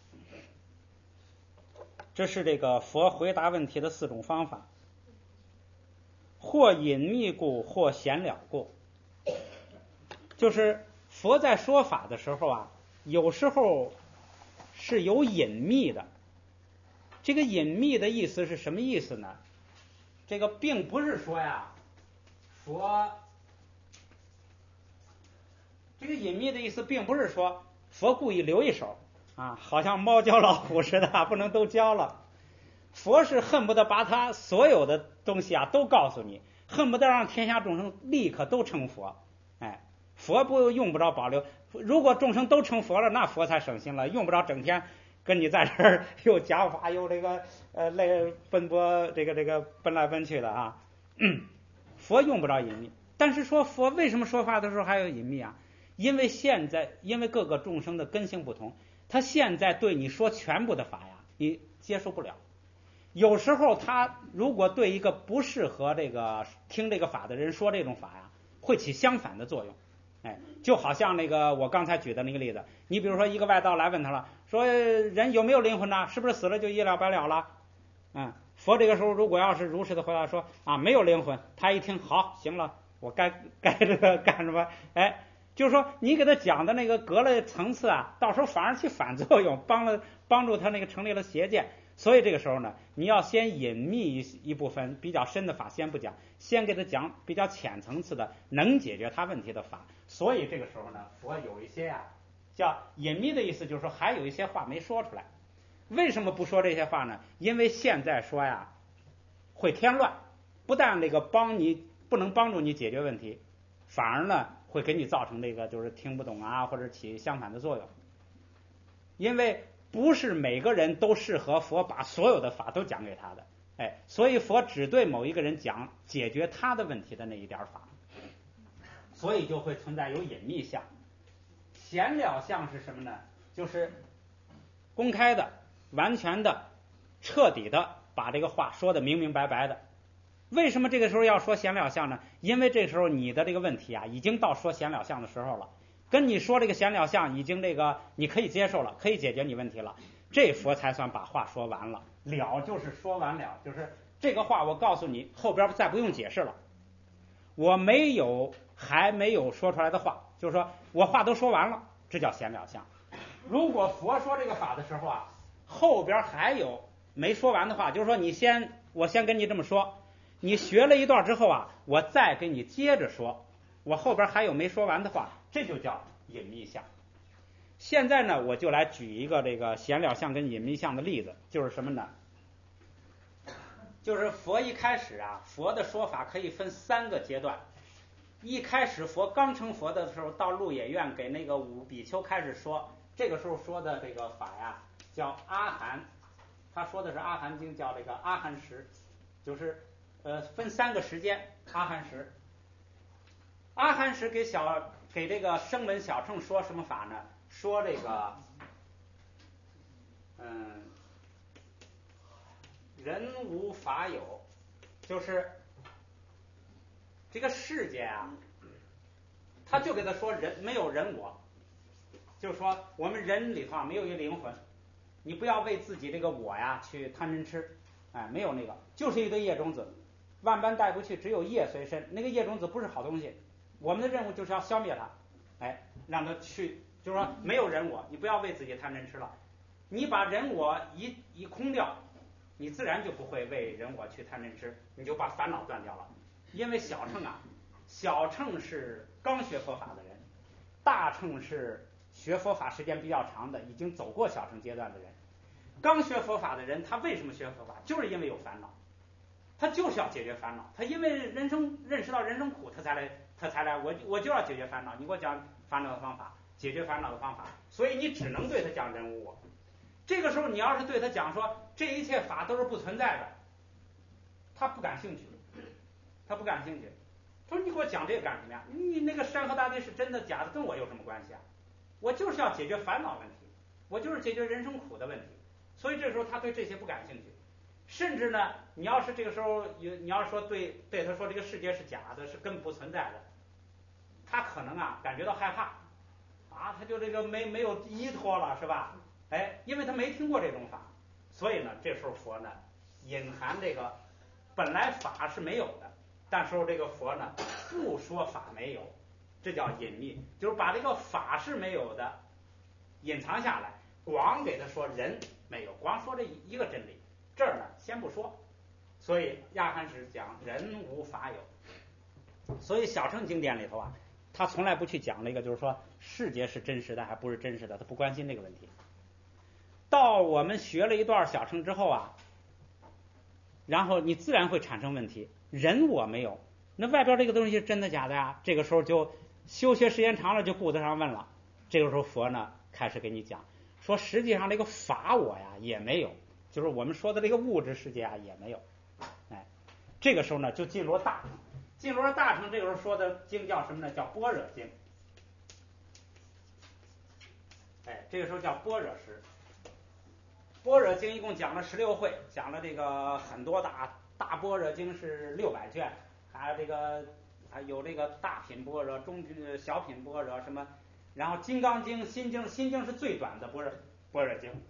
这是这个佛回答问题的四种方法，或隐秘故，或显了故。就是佛在说法的时候啊，有时候是有隐秘的。这个隐秘的意思是什么意思呢？这个并不是说呀，佛这个隐秘的意思并不是说佛故意留一手啊，好像猫教老虎似的，不能都教了。佛是恨不得把他所有的东西啊都告诉你，恨不得让天下众生立刻都成佛。哎，佛不用不着保留，如果众生都成佛了，那佛才省心了，用不着整天跟你在这儿又讲法又这个呃类奔波这个这个奔来奔去的啊。嗯，佛用不着隐秘，但是说佛为什么说法的时候还有隐秘啊？因为现在因为各个众生的根性不同，他现在对你说全部的法呀，你接受不了。有时候他如果对一个不适合这个听这个法的人说这种法呀，会起相反的作用。哎，就好像那个我刚才举的那个例子，你比如说一个外道来问他了，说人有没有灵魂呢？是不是死了就一了百了了？嗯，佛这个时候如果要是如实的回答说啊没有灵魂，他一听好，行了，我该该这个干什么？哎， 就是说你给他讲的那个隔了层次啊，到时候反而起反作用，帮了帮助他那个成立了邪见。所以这个时候呢，你要先隐秘一一部分比较深的法先不讲，先给他讲比较浅层次的能解决他问题的法。所以这个时候呢，佛有一些呀、啊、叫隐秘的意思，就是说还有一些话没说出来。为什么不说这些话呢？因为现在说呀会添乱，不但那个帮你不能帮助你解决问题，反而呢会给你造成这个就是听不懂啊，或者起相反的作用。因为不是每个人都适合佛把所有的法都讲给他的，哎，所以佛只对某一个人讲解决他的问题的那一点法，所以就会存在有隐秘相。显了相是什么呢？就是公开的、完全的、彻底的把这个话说的明明白白的。为什么这个时候要说显了相呢？因为这时候你的这个问题啊，已经到说显了相的时候了。跟你说这个显了相已经这个你可以接受了，可以解决你问题了，这佛才算把话说完了。了就是说完了，就是这个话我告诉你，后边再不用解释了。我没有还没有说出来的话，就是说我话都说完了，这叫显了相。如果佛说这个法的时候啊，后边还有没说完的话，就是说你先我先跟你这么说，你学了一段之后啊，我再跟你接着说，我后边还有没说完的话，这就叫隐秘相。现在呢，我就来举一个这个显了相跟隐秘相的例子，就是什么呢？就是佛一开始啊，佛的说法可以分三个阶段。一开始佛刚成佛的时候，到鹿野苑给那个五比丘开始说，这个时候说的这个法呀叫阿含，他说的是阿含经，叫这个阿含时，就是呃分三个时间，阿含时。阿含时给小给这个声闻小乘说什么法呢？说这个嗯人无法有，就是这个世界啊，他就给他说人没有人我，就是说我们人里头啊没有一个灵魂，你不要为自己这个我呀去贪嗔痴，哎，没有那个，就是一堆业种子，万般带不去，只有业随身。那个业种子不是好东西，我们的任务就是要消灭它，哎，让它去，就是说没有人我，你不要为自己贪嗔痴了，你把人我一一空掉，你自然就不会为人我去贪嗔痴，你就把烦恼断掉了。因为小乘啊，小乘是刚学佛法的人，大乘是学佛法时间比较长的，已经走过小乘阶段的人。刚学佛法的人，他为什么学佛法？就是因为有烦恼，他就是要解决烦恼。他因为人生认识到人生苦，他才来，他才来。我我就要解决烦恼，你给我讲烦恼的方法，解决烦恼的方法。所以你只能对他讲人无我。这个时候你要是对他讲说这一切法都是不存在的，他不感兴趣，他不感兴趣。他说你给我讲这个干什么呀？你那个山河大地是真的假的，跟我有什么关系啊？我就是要解决烦恼问题，我就是解决人生苦的问题。所以这时候他对这些不感兴趣。甚至呢，你要是这个时候有，你要说对对他说这个世界是假的，是根本不存在的，他可能啊感觉到害怕啊，他就这个没没有依托了，是吧？哎，因为他没听过这种法，所以呢，这时候佛呢隐含这个本来法是没有的，但是这个佛呢不说法没有，这叫隐秘，就是把这个法是没有的隐藏下来，光给他说人没有，光说这一个真理。这儿呢先不说，所以亚含时讲人无法有。所以小乘经典里头啊，他从来不去讲那个就是说世界是真实的还不是真实的，他不关心这个问题。到我们学了一段小乘之后啊，然后你自然会产生问题，人我没有，那外边这个东西是真的假的呀？这个时候就修学时间长了就顾得上问了。这个时候佛呢开始给你讲说，实际上这个法我呀也没有，就是我们说的这个物质世界啊也没有。哎，这个时候呢就进入大乘，进入大乘这个时候说的经叫什么呢？叫般若经。哎，这个时候叫般若时。般若经一共讲了十六会，讲了这个很多大大般若经是六百卷，还有这个还有这个大品般若、中品、小品般若什么，然后金刚经、心经，心经是最短的般若般若经，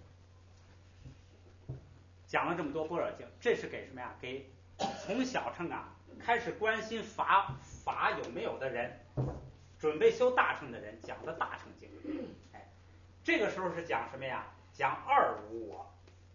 讲了这么多般若经，这是给什么呀？给从小乘啊开始关心法法有没有的人， 准备修大乘的人讲的大乘经。哎，这个时候是讲什么呀？讲二无我，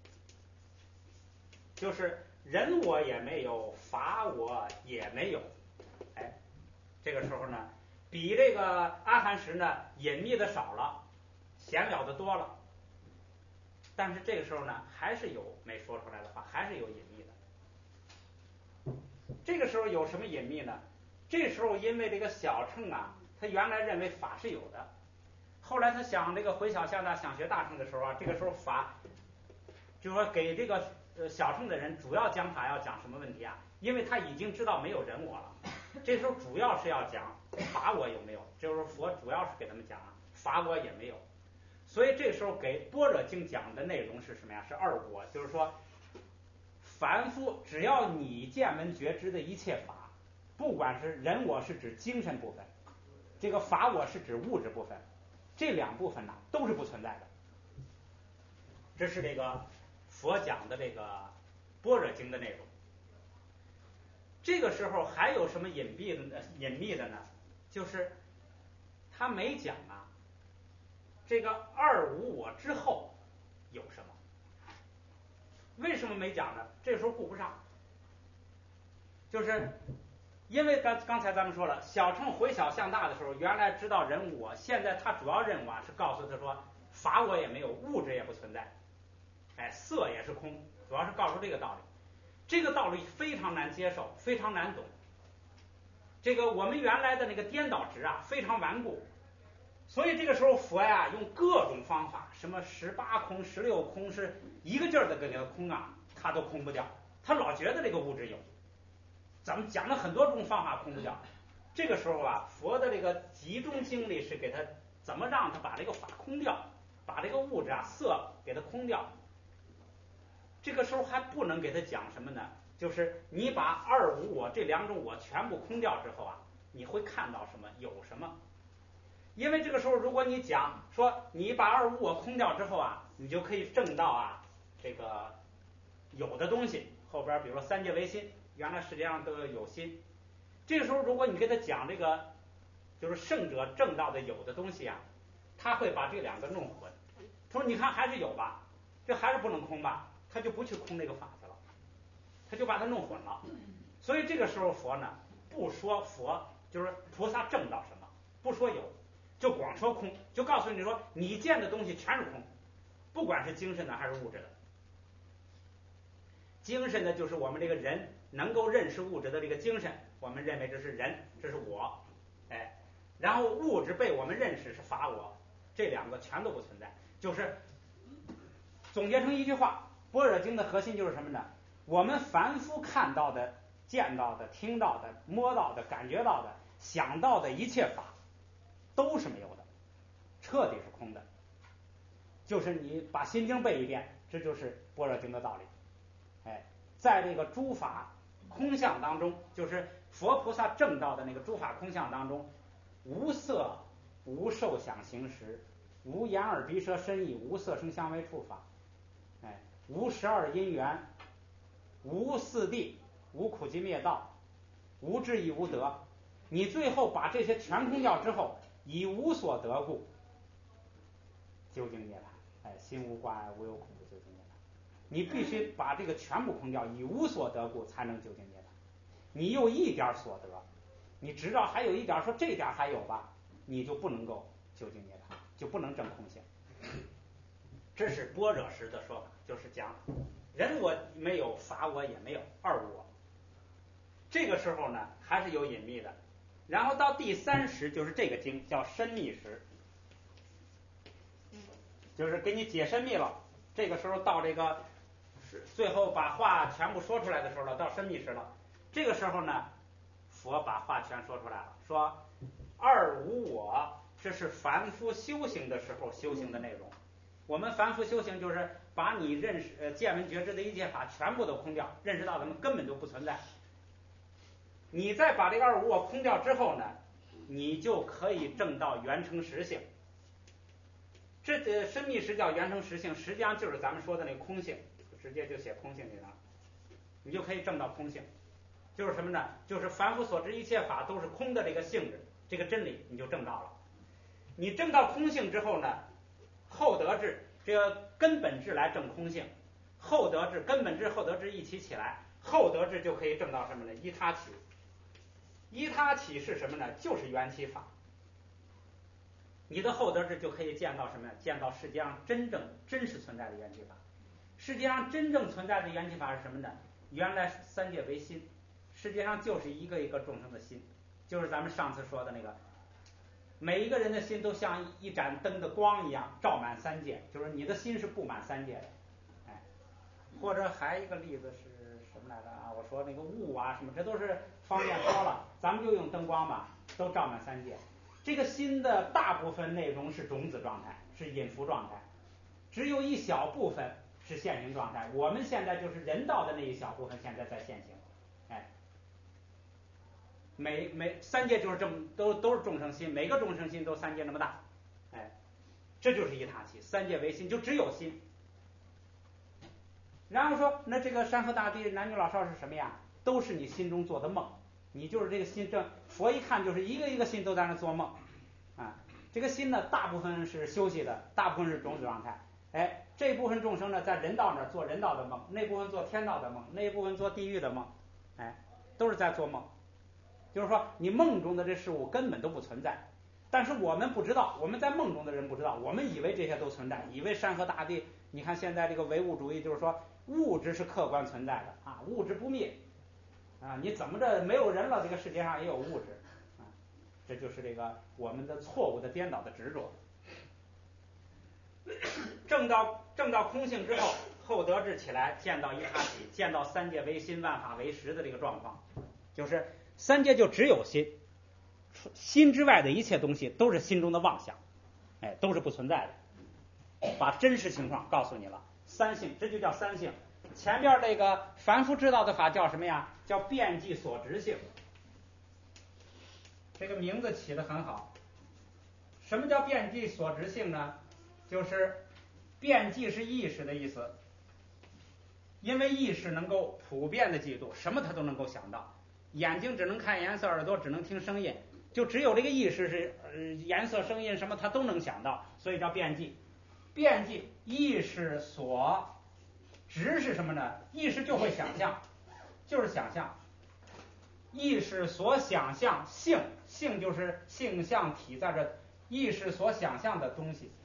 就是人我也没有，法我也没有。哎，这个时候呢，比这个阿含时呢隐秘的少了，闲聊的多了。但是这个时候呢，还是有没说出来的话，还是有隐秘的。这个时候有什么隐秘呢？这时候因为这个小乘啊，他原来认为法是有的，后来他想这个回小向大，想学大乘的时候啊，这个时候法就是说给这个呃小乘的人主要讲法要讲什么问题啊？因为他已经知道没有人我了，这时候主要是要讲法我有没有，就是佛主要是给他们讲法我也没有。所以这时候给般若经讲的内容是什么呀？是二我，就是说凡夫只要你见闻觉知的一切法，不管是人我是指精神部分，这个法我是指物质部分，这两部分呢都是不存在的。这是这个佛讲的这个般若经的内容。这个时候还有什么隐蔽的隐秘的呢？就是他没讲啊，这个二无我之后有什么？为什么没讲呢？这时候顾不上，就是因为刚刚才咱们说了，小乘回小向大的时候，原来知道人我，现在他主要任务啊是告诉他说，法我也没有，物质也不存在，哎，色也是空，主要是告诉这个道理。这个道理非常难接受，非常难懂。这个我们原来的那个颠倒执啊，非常顽固。所以这个时候佛呀，用各种方法，什么十八空、十六空，是一个劲儿的给他空啊，他都空不掉。他老觉得这个物质有，咱们讲了很多种方法空不掉。这个时候啊，佛的这个集中精力是给他怎么让他把这个法空掉，把这个物质啊色给他空掉。这个时候还不能给他讲什么呢？就是你把二无我这两种我全部空掉之后啊，你会看到什么？有什么？因为这个时候，如果你讲说你把二无我空掉之后啊，你就可以证到啊这个有的东西。后边比如说三界唯心，原来世界上都有心。这个时候，如果你给他讲这个就是圣者证到的有的东西啊，他会把这两个弄混。他说：“你看还是有吧，这还是不能空吧？”他就不去空这个法去了，他就把它弄混了。所以这个时候佛呢，不说佛就是菩萨证到什么，不说有。就光说空，就告诉你说，你见的东西全是空，不管是精神的还是物质的。精神的就是我们这个人能够认识物质的这个精神，我们认为这是人，这是我，哎，然后物质被我们认识是法我，这两个全都不存在。就是总结成一句话，般若经的核心就是什么呢？我们凡夫看到的、见到的、听到的、摸到的、感觉到的、想到的一切法，都是没有的，彻底是空的。就是你把心经背一遍，这就是般若经的道理。哎，在这个诸法空相当中，就是佛菩萨证道的那个诸法空相当中，无色无受想行识，无眼耳鼻舌身意，无色声香味触法，哎，无十二因缘，无四谛，无苦集灭道，无智亦无得。你最后把这些全空掉之后，以无所得故，究竟涅槃。哎，心无挂碍，无有恐怖，究竟涅槃。你必须把这个全部空掉，以无所得故，才能究竟涅槃。你有一点所得，你知道还有一点说这点还有吧，你就不能够究竟涅槃，就不能证空性。这是般若时的说法，就是讲人我没有，法我也没有，二无我。这个时候呢，还是有隐秘的。然后到第三时，就是这个经叫深密时，就是给你解深密了。这个时候到这个最后把话全部说出来的时候了，到深密时了。这个时候呢，佛把话全说出来了，说二无我，这是凡夫修行的时候修行的内容。我们凡夫修行就是把你认识呃见闻觉知的一切法全部都空掉，认识到它们根本就不存在。你再把这个二无我空掉之后呢，你就可以证到圆成实性。这呃深密时叫圆成实性，实际上就是咱们说的那个空性，直接就写空性这张，你就可以证到空性。就是什么呢？就是凡夫所知一切法都是空的这个性质， 这个真理你就证到了。你证到空性之后呢，后得智，这个根本智来证空性，后得智，根本智后得智一起起来，后得智就可以证到什么呢？依他起。依他起是什么呢？就是缘起法。你的后得智就可以见到什么呀？见到世界上真正真实存在的缘起法。世界上真正存在的缘起法是什么呢？原来三界为心，世界上就是一个一个众生的心，就是咱们上次说的那个，每一个人的心都像一盏灯的光一样照满三界，就是你的心是布满三界的。哎，或者还一个例子是什么来着啊？我说那个雾啊什么，这都是方便说了，咱们就用灯光吧，都照满三界。这个心的大部分内容是种子状态，是隐伏状态，只有一小部分是现行状态。我们现在就是人道的那一小部分，现在在现行。哎，每每三界就是这么都都是众生心，每个众生心都三界那么大。哎，这就是一塔起，三界为心，就只有心。然后说，那这个山河大地、男女老少是什么呀？都是你心中做的梦。你就是这个心正，佛一看就是一个一个心都在那做梦啊。这个心呢，大部分是休息的，大部分是种子状态。哎，这部分众生呢，在人道那儿做人道的梦，那部分做天道的梦，那部分做地狱的梦，哎，都是在做梦。就是说，你梦中的这事物根本都不存在，但是我们不知道，我们在梦中的人不知道，我们以为这些都存在，以为山河大地。你看现在这个唯物主义，就是说物质是客观存在的啊，物质不灭。啊，你怎么着没有人了？这个世界上也有物质，啊，这就是这个我们的错误的颠倒的执着。证到证到空性之后，后得智起来，见到一他起，见到三界为心，万法为实的这个状况，就是三界就只有心，心之外的一切东西都是心中的妄想，哎，都是不存在的，把真实情况告诉你了。三性，这就叫三性。前边这个凡夫知道的法叫什么呀？叫遍计所执性。这个名字起得很好。什么叫遍计所执性呢？就是遍计是意识的意思，因为意识能够普遍的记住，什么它都能够想到。眼睛只能看颜色，耳朵只能听声音，就只有这个意识是、呃、颜色、声音什么它都能想到，所以叫遍计。遍计意识所执是什么呢？意识就会想象，就是想象。意识所想象性，性就是性相体在这，意识所想象的东西。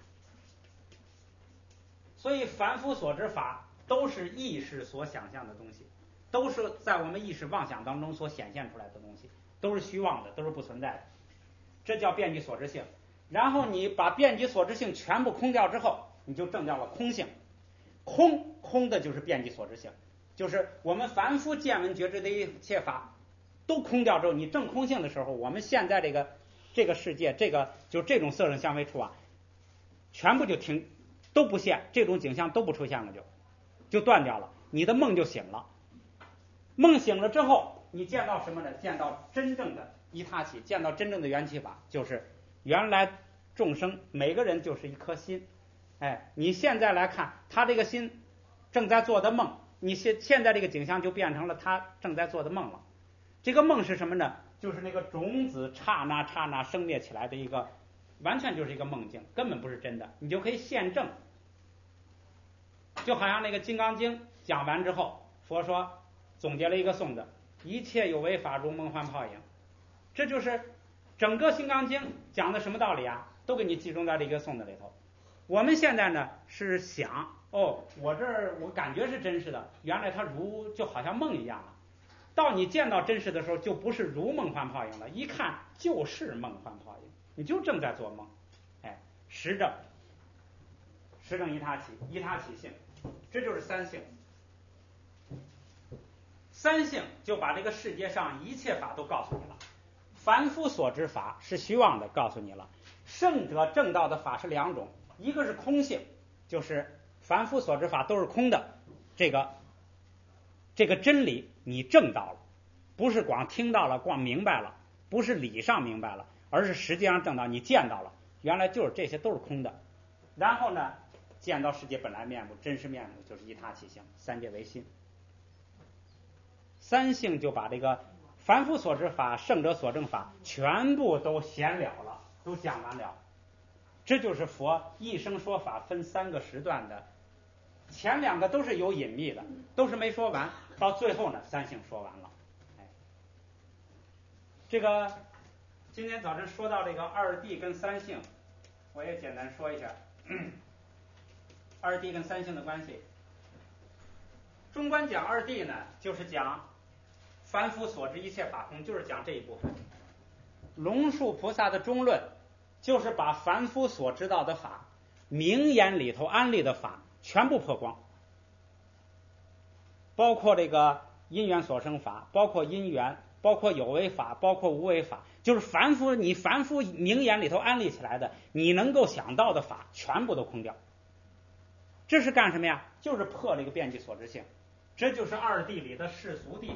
所以凡夫所知法都是意识所想象的东西，都是在我们意识妄想当中所显现出来的东西，都是虚妄的，都是不存在的。这叫遍计所知性。然后你把遍计所知性全部空掉之后，你就证掉了空性。空空的就是遍计所知性，就是我们凡夫见闻觉知的一切法都空掉之后，你证空性的时候，我们现在这个这个世界，这个就这种色声香味触啊，全部就停，都不现，这种景象都不出现了，就就断掉了，你的梦就醒了。梦醒了之后，你见到什么呢？见到真正的一他起，见到真正的缘起法，就是原来众生每个人就是一颗心。哎，你现在来看，他这个心正在做的梦，你现现在这个景象就变成了他正在做的梦了。这个梦是什么呢？就是那个种子刹那刹那生灭起来的一个，完全就是一个梦境，根本不是真的，你就可以现证。就好像那个《金刚经》讲完之后，佛说总结了一个颂子：一切有为法如梦幻泡影。这就是整个《金刚经》讲的什么道理啊？都给你集中在这个颂子里头。我们现在呢是想，哦，我这儿我感觉是真实的，原来它如就好像梦一样了。到你见到真实的时候，就不是如梦幻泡影了，一看就是梦幻泡影，你就正在做梦。哎，实证，实证一他起，一他起性，这就是三性。三性就把这个世界上一切法都告诉你了。凡夫所知法是虚妄的，告诉你了。圣者正道的法是两种，一个是空性，就是凡夫所知法都是空的，这个这个真理你证到了，不是光听到了，光明白了，不是理上明白了，而是实际上证到，你见到了，原来就是这些都是空的。然后呢，见到世界本来面目，真实面目就是一他起性，三界为心。三性就把这个凡夫所知法、圣者所证法，全部都显了了，都讲完了。这就是佛一生说法分三个时段的，前两个都是有隐秘的，都是没说完，到最后呢，三性说完了。哎，这个今天早晨说到这个二谛跟三性，我也简单说一下二谛跟三性的关系。中观讲二谛呢，就是讲凡夫所知一切法空，就是讲这一部分。龙树菩萨的中论就是把凡夫所知道的法，名言里头安立的法全部破光，包括这个因缘所生法，包括因缘，包括有为法，包括无为法，就是凡夫你凡夫名言里头安立起来的，你能够想到的法全部都空掉。这是干什么呀？就是破这个遍计所知性。这就是二谛里的世俗谛。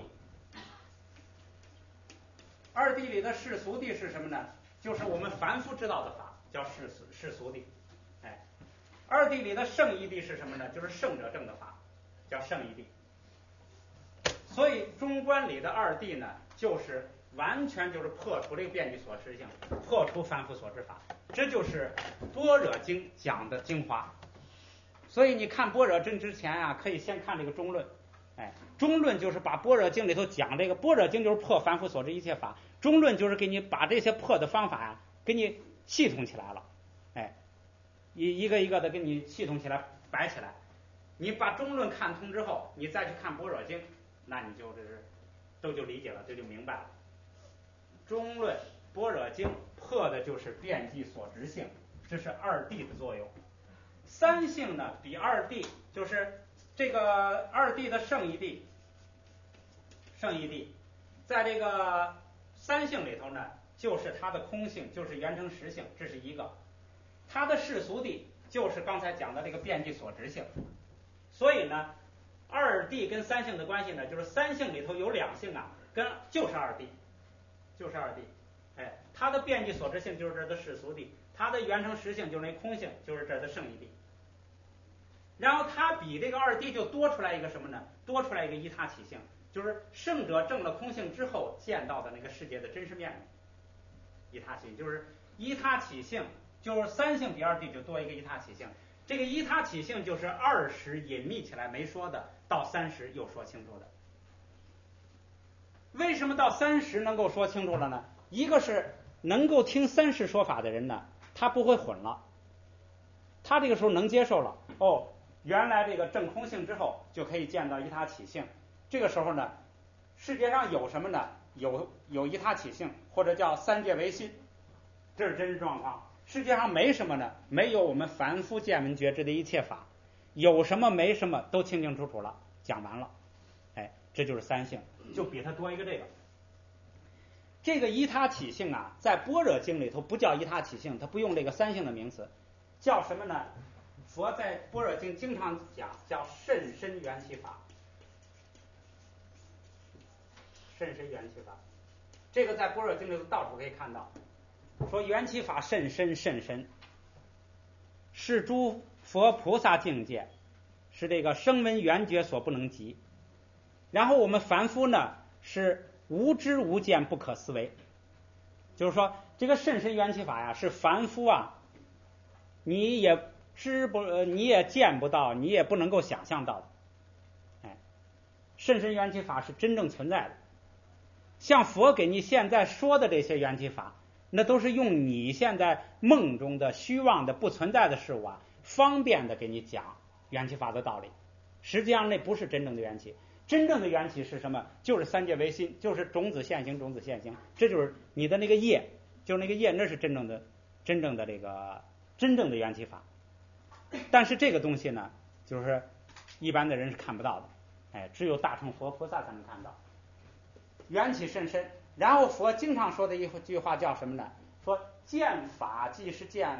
二谛里的世俗谛是什么呢？就是我们凡夫知道的法，叫世俗世俗谛。哎，二谛里的圣义谛是什么呢？就是圣者证的法，叫圣义谛。所以中观里的二谛呢，就是完全就是破除这个遍计所知性，破除凡夫所知法。这就是般若经讲的精华。所以你看般若经之前啊，可以先看这个中论。哎，中论就是把般若经里头讲这个，般若经就是破凡夫所知一切法，中论就是给你把这些破的方法呀、啊，给你系统起来了。哎，一一个一个的给你系统起来摆起来。你把中论看通之后，你再去看般若经，那你就是都就理解了，这就明白了。中论般若经破的就是遍计所知性，这是二谛的作用。三性呢，比二谛就是这个二谛的圣义谛，圣义谛，在这个三性里头呢，就是它的空性，就是缘成实性，这是一个。它的世俗谛就是刚才讲的这个遍计所知性。所以呢，二谛跟三性的关系呢，就是三性里头有两性啊，跟就是二谛，就是二谛。哎，它的遍计所知性就是这的世俗谛，它的缘成实性就是那空性，就是这的圣义谛。然后它比这个二谛就多出来一个什么呢？多出来一个依他起性，就是圣者证了空性之后见到的那个世界的真实面目。依他起性就是依他起性，就是三性比二谛就多一个依他起性。这个依他起性就是二十隐秘起来没说的，到三十又说清楚的。为什么到三十能够说清楚了呢？一个是能够听三十说法的人呢，他不会混了，他这个时候能接受了。哦，原来这个证空性之后就可以见到依他起性。这个时候呢，世界上有什么呢？有有依他起性，或者叫三界唯心，这是真实状况。世界上没什么呢？没有我们凡夫见闻觉知的一切法，有什么没什么都清清楚楚了，讲完了。哎，这就是三性，就比它多一个这个。这个依他起性啊，在般若经里头不叫依他起性，它不用这个三性的名词，叫什么呢？佛在般若经经常讲叫甚深缘起法，甚深缘起法，这个在般若经里头到处可以看到。说缘起法甚深甚深，是诸佛菩萨境界，是这个声闻缘觉所不能及。然后我们凡夫呢，是无知无见不可思维。就是说这个甚深缘起法呀，是凡夫啊，你也知不你也见不到，你也不能够想象到的。哎，甚深缘起法是真正存在的。像佛给你现在说的这些缘起法，那都是用你现在梦中的虚妄的不存在的事物啊，方便的给你讲缘起法的道理。实际上那不是真正的缘起，真正的缘起是什么？就是三界唯心，就是种子现行，种子现行，这就是你的那个业，就是那个业，那是真正的真正的这个真正的缘起法。但是这个东西呢，就是一般的人是看不到的，哎，只有大乘佛菩萨才能看到。缘起甚深。然后佛经常说的一句话叫什么呢？说见法即是见，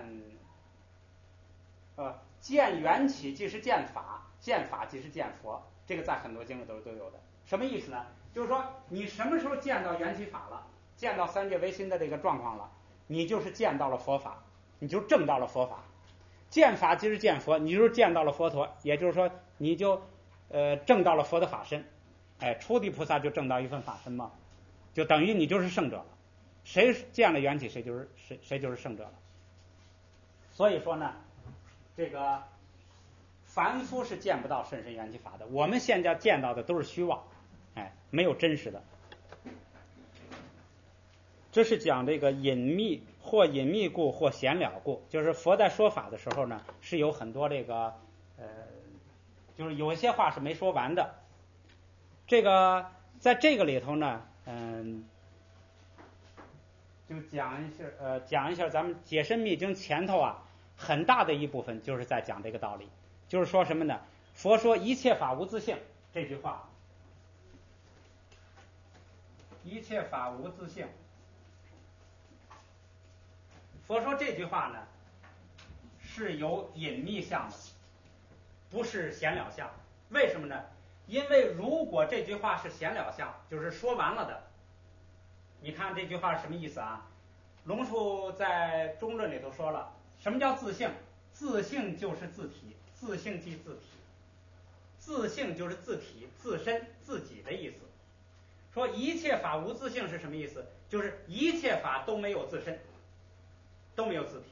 呃，见缘起即是见法，见法即是见佛。这个在很多经里都都有的。什么意思呢？就是说你什么时候见到缘起法了，见到三界唯心的这个状况了，你就是见到了佛法，你就证到了佛法。见法即是见佛，你就是见到了佛陀，也就是说你就呃证到了佛的法身。哎，初地菩萨就证到一份法身嘛。 就等于你就是圣者了。谁见了缘起，谁就是谁谁就是圣者了。所以说呢，这个凡夫是见不到甚深缘起法的，我们现在见到的都是虚妄，哎，没有真实的。这是讲这个隐秘，或隐秘故，或显了故，就是佛在说法的时候呢，是有很多这个呃，就是有一些话是没说完的。这个在这个里头呢，嗯，就讲一下呃，讲一下咱们解深密经前头啊，很大的一部分就是在讲这个道理，就是说什么呢？佛说一切法无自性这句话，一切法无自性。佛说这句话呢，是有隐秘相的，不是显了相。为什么呢？因为如果这句话是显了相，就是说完了的。你看这句话是什么意思啊？龙树在中论里头说了，什么叫自性？自性就是自体，自性即自体，自性就是自体、自身、自己的意思。说一切法无自性是什么意思？就是一切法都没有自身，都没有自体。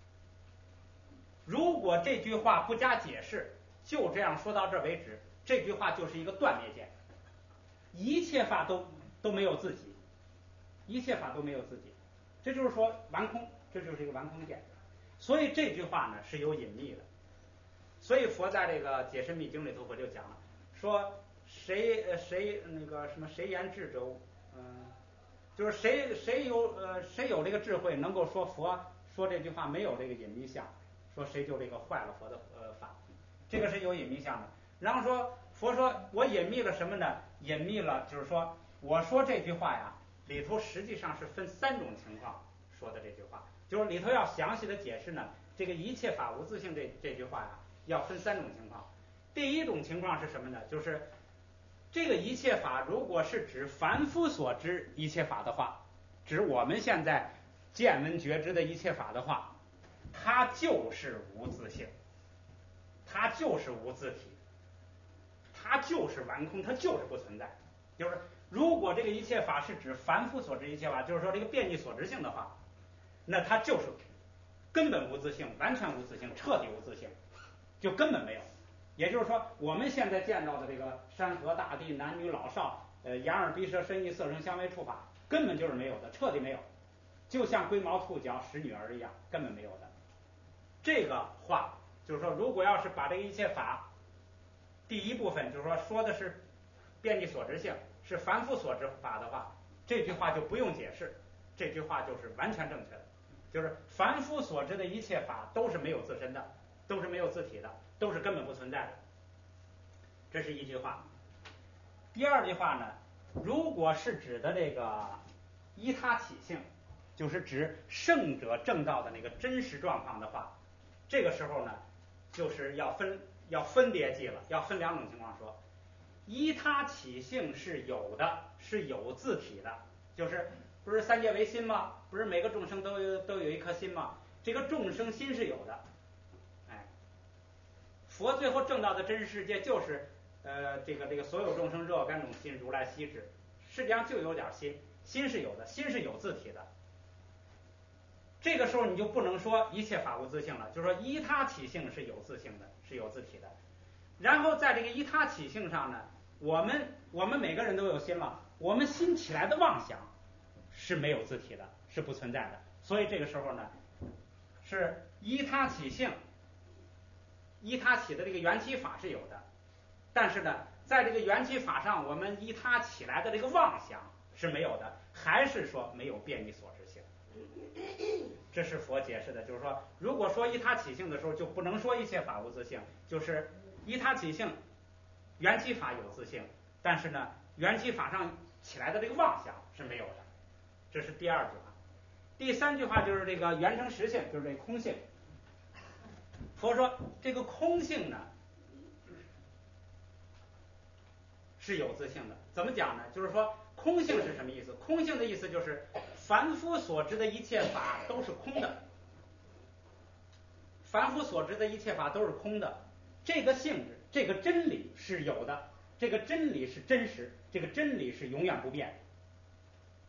如果这句话不加解释，就这样说到这儿为止，这句话就是一个断灭见。一切法都都没有自己，一切法都没有自己，这就是说完空，这就是一个完空见。所以这句话呢是有隐秘的。所以佛在这个解深密经里头佛就讲了，说谁呃谁那个什么谁言智者，嗯，就是谁谁有呃谁有这个智慧，能够说佛说这句话没有这个隐秘相，说谁就这个坏了佛的呃法，这个是有隐秘相的。然后说佛说我隐秘了什么呢？隐秘了就是说我说这句话呀，里头实际上是分三种情况说的这句话，就是里头要详细的解释呢，这个一切法无自性这这句话呀，要分三种情况。第一种情况是什么呢？就是这个一切法如果是指凡夫所知一切法的话，指我们现在见闻觉知的一切法的话，它就是无自性，它就是无自体，它就是完空，它就是不存在。就是如果这个一切法是指凡夫所知一切法，就是说这个遍计所知性的话，那它就是根本无自性，完全无自性，彻底无自性，就根本没有。也就是说我们现在见到的这个山河大地、男女老少、呃眼耳鼻舌身意色声香味触法，根本就是没有的，彻底没有，就像龟毛兔角使女儿一样，根本没有的。这个话就是说，如果要是把这个一切法第一部分就是说说的是遍计所知性，是凡夫所知法的话，这句话就不用解释，这句话就是完全正确的，就是凡夫所知的一切法都是没有自身的，都是没有自体的，都是根本不存在的。这是一句话。第二句话呢，如果是指的这个依他起性，就是指圣者正道的那个真实状况的话，这个时候呢，就是要分要分别记了，要分两种情况说。依他起性是有的，是有自体的，就是不是三界为心吗？不是每个众生都有都有一颗心吗？这个众生心是有的。哎，佛最后证到的真实世界就是呃这个这个所有众生若干种心，如来悉知，实际上就有点心，心是有的，心是有自体的。这个时候你就不能说一切法无自性了，就是说依他起性是有自性的，是有自体的。然后在这个依他起性上呢，我们我们每个人都有心了，我们心起来的妄想是没有自体的，是不存在的。所以这个时候呢，是依他起性，依他起的这个缘起法是有的，但是呢，在这个缘起法上，我们依他起来的这个妄想是没有的，还是说没有遍计所知性。这是佛解释的，就是说，如果说依他起性的时候，就不能说一切法无自性，就是依他起性，缘起法有自性，但是呢，缘起法上起来的这个妄想是没有的。这是第二句话。第三句话就是这个缘成实性，就是这个空性。佛说这个空性呢是有自性的，怎么讲呢？就是说空性是什么意思？空性的意思就是凡夫所知的一切法都是空的，凡夫所知的一切法都是空的，这个性质，这个真理是有的，这个真理是真实，这个真理是永远不变。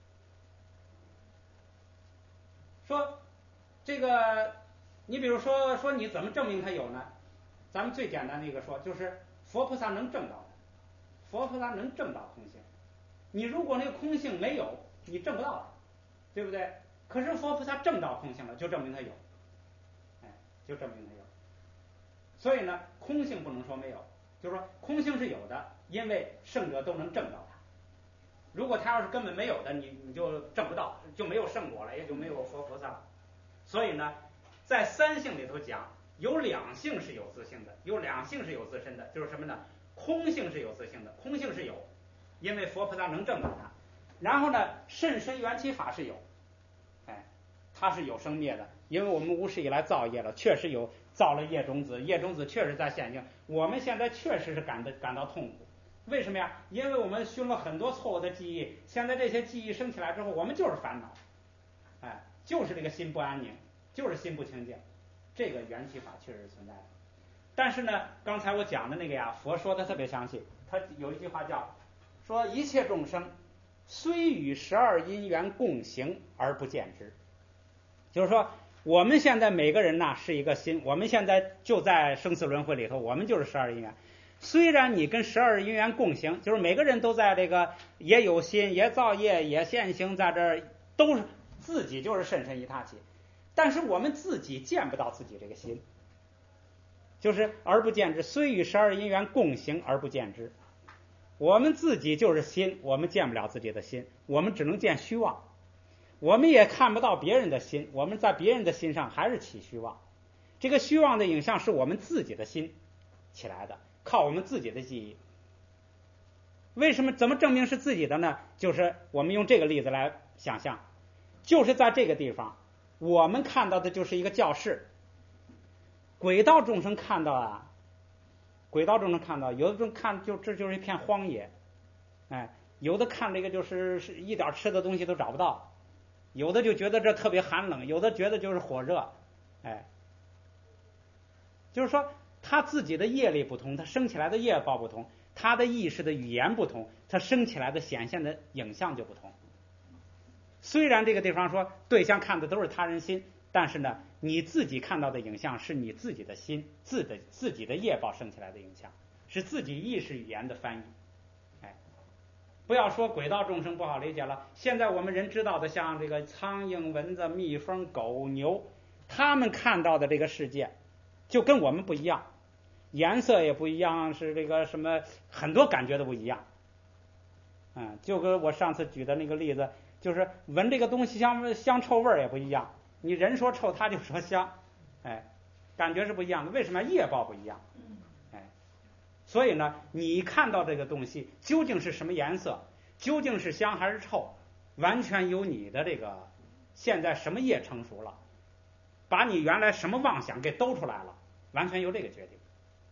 说这个，你比如说说你怎么证明它有呢？咱们最简单的一个说，就是佛菩萨能证到，佛菩萨能证到空性。你如果那个空性没有，你证不到了，对不对？可是佛菩萨证到空性了，就证明它有，哎，就证明它有。所以呢，空性不能说没有，就是说空性是有的，因为圣者都能证到它。如果他要是根本没有的，你你就证不到，就没有圣果了，也就没有佛菩萨了。所以呢，在三性里头讲，有两性是有自性的，有两性是有自身的，就是什么呢？空性是有自性的，空性是有，因为佛菩萨能证到它。然后呢，甚深缘起法是有，哎，它是有生灭的，因为我们无始以来造业了，确实有造了业种子，业种子确实在现行，我们现在确实是感的感到痛苦。为什么呀？因为我们熏了很多错误的记忆，现在这些记忆升起来之后，我们就是烦恼，哎，就是这个心不安宁，就是心不清净，这个缘起法确实存在的。但是呢，刚才我讲的那个呀，佛说的特别详细，他有一句话叫说一切众生虽与十二因缘共行而不见之，就是说我们现在每个人呢是一个心，我们现在就在生死轮回里头，我们就是十二因缘。虽然你跟十二因缘共行，就是每个人都在这个也有心，也造业，也现行，在这儿都是自己就是甚深一他起，但是我们自己见不到自己这个心，就是而不见之。虽与十二因缘共行而不见之，我们自己就是心，我们见不了自己的心，我们只能见虚妄，我们也看不到别人的心，我们在别人的心上还是起虚妄。这个虚妄的影像是我们自己的心起来的，靠我们自己的记忆。为什么怎么证明是自己的呢？就是我们用这个例子来想象，就是在这个地方我们看到的就是一个教室，轨道众生看到啊，轨道众生看到，有的众看就这就是一片荒野，哎，有的看这个就是是一点吃的东西都找不到，有的就觉得这特别寒冷，有的觉得就是火热，哎，就是说他自己的业力不同，他生起来的业报不同，他的意识的语言不同，他生起来的显现的影像就不同。虽然这个地方说对象看的都是他人心，但是呢，你自己看到的影像是你自己的心自的自己的业报生起来的影像，是自己意识语言的翻译。哎，不要说轨道众生不好理解了，现在我们人知道的，像这个苍蝇、蚊子、蜜蜂、狗、牛，他们看到的这个世界就跟我们不一样，颜色也不一样，是这个什么很多感觉都不一样。嗯，就跟我上次举的那个例子，就是闻这个东西香香臭味也不一样，你人说臭他就说香，哎，感觉是不一样的。为什么？业报不一样，哎，所以呢，你看到这个东西究竟是什么颜色，究竟是香还是臭，完全由你的这个现在什么业成熟了，把你原来什么妄想给兜出来了，完全由这个决定。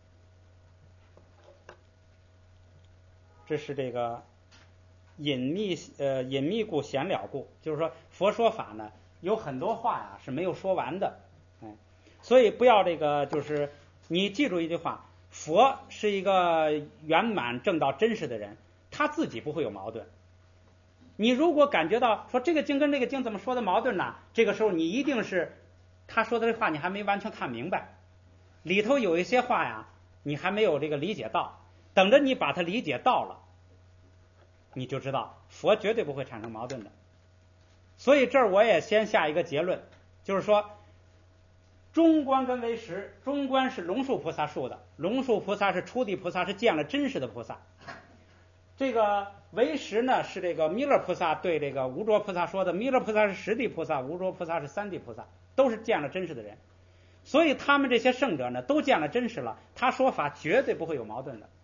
这是这个隐秘呃隐秘故显了故，就是说佛说法呢有很多话呀是没有说完的，哎，所以不要这个就是你记住一句话，佛是一个圆满正道真实的人，他自己不会有矛盾。你如果感觉到说这个经跟这个经怎么说的矛盾呢？这个时候你一定是他说的这话你还没完全看明白，里头有一些话呀你还没有这个理解到，等着你把它理解到了，你就知道佛绝对不会产生矛盾的。所以这儿我也先下一个结论，就是说中观跟唯识，中观是龙树菩萨说的，龙树菩萨是初地菩萨，是见了真实的菩萨。这个唯识呢是这个弥勒菩萨对这个无着菩萨说的，弥勒菩萨是十地菩萨，无着菩萨是三地菩萨，都是见了真实的人。所以他们这些圣者呢都见了真实了，他说法绝对不会有矛盾的。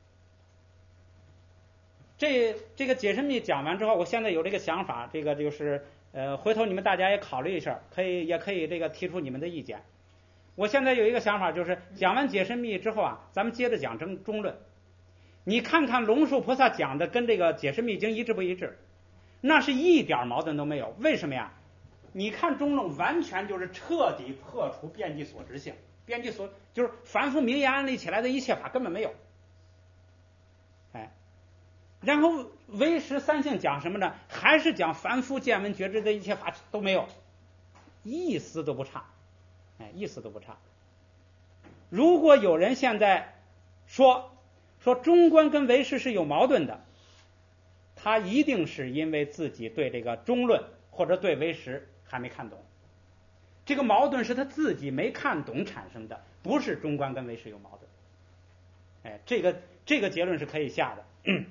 这这个解深密讲完之后，我现在有这个想法，这个就是呃，回头你们大家也考虑一下，可以也可以这个提出你们的意见。我现在有一个想法，就是讲完解深密之后啊，咱们接着讲中中论。你看看龙树菩萨讲的跟这个解深密经一致不一致？那是一点矛盾都没有。为什么呀？你看中论完全就是彻底破除遍计所执性，遍计所就是凡夫名言安立起来的一切法根本没有。哎，然后唯识三性讲什么呢？还是讲凡夫见闻觉知的一切法都没有。 一丝都不差，哎，一丝都不差。如果有人现在说说中观跟唯识是有矛盾的，他一定是因为自己对这个中论或者对唯识还没看懂，这个矛盾是他自己没看懂产生的，不是中观跟唯识有矛盾。哎，这个这个结论是可以下的。嗯、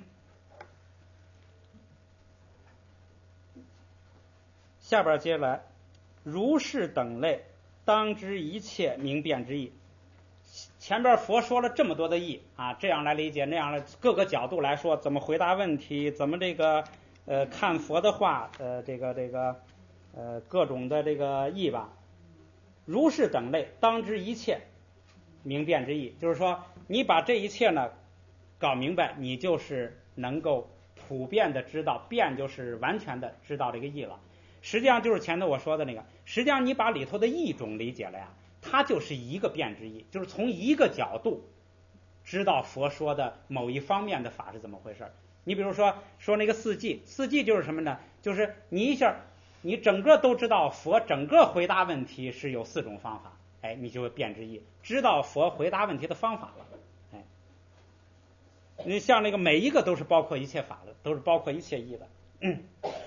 下边接下来，如是等类，当知一切明辨之意。前边佛说了这么多的义啊，这样来理解，那样的各个角度来说，怎么回答问题，怎么这个呃看佛的话，呃这个这个呃各种的这个义吧。如是等类，当知一切明辨之意，就是说你把这一切呢搞明白，你就是能够普遍的知道，辨就是完全的知道这个义了。实际上就是前头我说的那个，实际上你把里头的义种理解了呀，它就是一个辨之义，就是从一个角度知道佛说的某一方面的法是怎么回事。你比如说说那个四季，四季就是什么呢？就是你一下你整个都知道佛整个回答问题是有四种方法，哎，你就会辨之义，知道佛回答问题的方法了。哎，你像那个每一个都是包括一切法的，都是包括一切义的。嗯，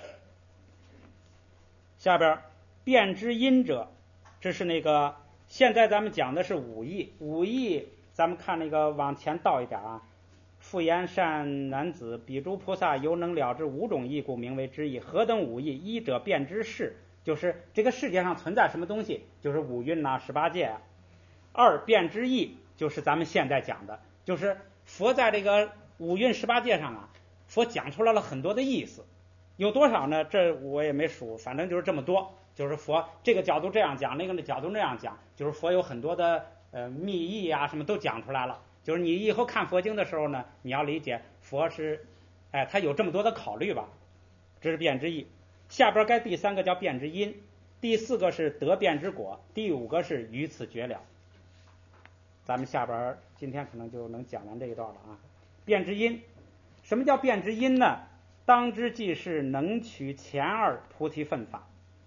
下边辨之因者，这是那个现在咱们讲的是五义，五义咱们看那个往前倒一点啊。复言善男子，彼诸菩萨犹能了知五种义故，名为之义。何等五义？一者辨之事，就是这个世界上存在什么东西，就是五蕴呐、十八界啊。二辨之义，就是咱们现在讲的，就是佛在这个五蕴十八界上啊，佛讲出来了很多的意思，有多少呢？这我也没数，反正就是这么多。就是佛这个角度这样讲，那个角度那样讲，就是佛有很多的呃密意啊，什么都讲出来了。就是你以后看佛经的时候呢，你要理解佛是，哎，他有这么多的考虑吧，这是辨之义。下边该第三个叫辨之因，第四个是得辨之果，第五个是于此绝了。咱们下边今天可能就能讲完这一段了啊。辨之因，什么叫辨之因呢？当知即是能取前二菩提分法，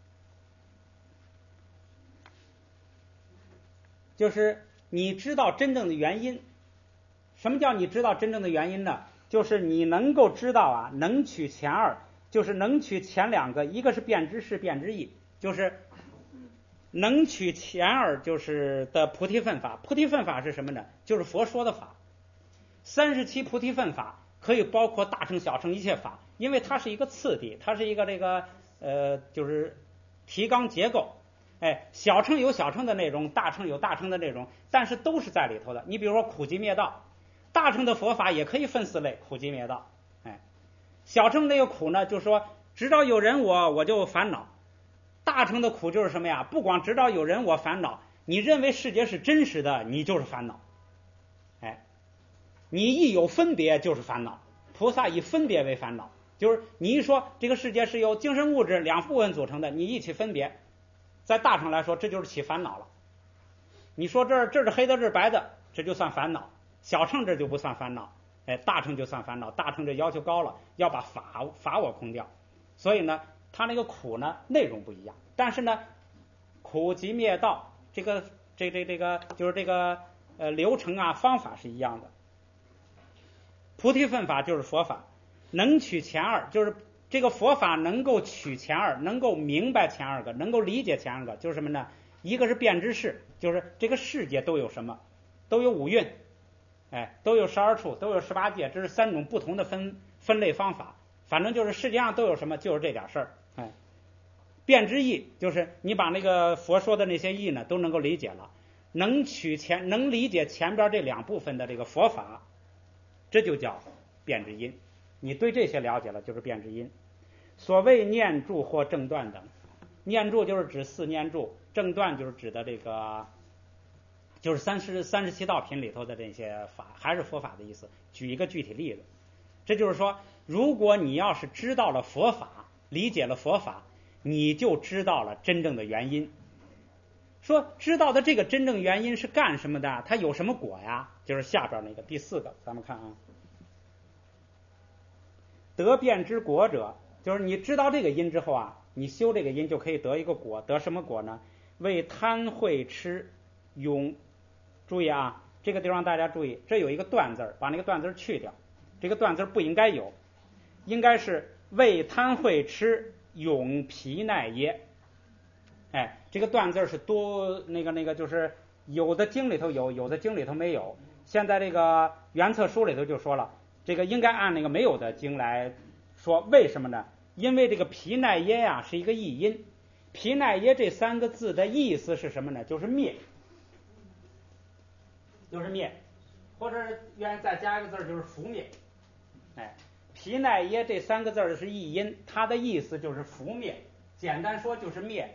就是你知道真正的原因。什么叫你知道真正的原因呢？就是你能够知道啊，能取前二，就是能取前两个，一个是辨之事，辨之义，就是能取前二就是的菩提分法。菩提分法是什么呢？就是佛说的法。三十七菩提分法可以包括大乘小乘一切法，因为它是一个次第，它是一个这个呃就是提纲结构。哎，小乘有小乘的内容，大乘有大乘的内容，但是都是在里头的。你比如说苦集灭道，大乘的佛法也可以分四类，苦集灭道。哎，小乘那个苦呢，就是说直到有人我我就烦恼。大乘的苦就是什么呀？不光直到有人我烦恼，你认为世界是真实的，你就是烦恼。哎，你一有分别就是烦恼。菩萨以分别为烦恼，就是你一说这个世界是由精神物质两部分组成的，你一起分别，在大乘来说这就是起烦恼了。你说这这是黑的，这是白的，这就算烦恼。小乘这就不算烦恼，哎，大乘就算烦恼。大乘这要求高了，要把法法我空掉，所以呢，它那个苦呢内容不一样，但是呢，苦集灭道这个这这这个就是这个呃流程啊方法是一样的。菩提分法就是佛法，能取前二，就是这个佛法能够取前二，能够明白前二个，能够理解前二个，就是什么呢？一个是辨之事，就是这个世界都有什么，都有五蕴。哎，都有十二处，都有十八界，这是三种不同的分分类方法。反正就是世界上都有什么，就是这点事儿。哎，辨之义就是你把那个佛说的那些义呢，都能够理解了，能取前能理解前边这两部分的这个佛法，这就叫辨之因。你对这些了解了，就是辨之因。所谓念住或正断等，念住就是指四念住，正断就是指的这个。就是三十三十七道品里头的这些法，还是佛法的意思。举一个具体例子，这就是说，如果你要是知道了佛法，理解了佛法，你就知道了真正的原因。说知道的这个真正原因是干什么的？它有什么果呀？就是下边那个第四个，咱们看啊，得辨之果者，就是你知道这个因之后啊， 你修这个因就可以得一个果，得什么果呢？为贪慧痴永。注意啊，这个地方大家注意，这有一个断字，把那个断字去掉，这个断字不应该有，应该是为贪慧痴永皮耐耶。哎，这个断字是多那个那个，就是有的经里头有，有的经里头没有。现在这个原册书里头就说了，这个应该按那个没有的经来说，为什么呢？因为这个皮耐耶呀、啊、是一个译音，皮耐耶这三个字的意思是什么呢？就是灭，就是灭，或者愿意再加一个字就是拂灭。哎，皮耐耶这三个字是译音，它的意思就是拂灭，简单说就是灭。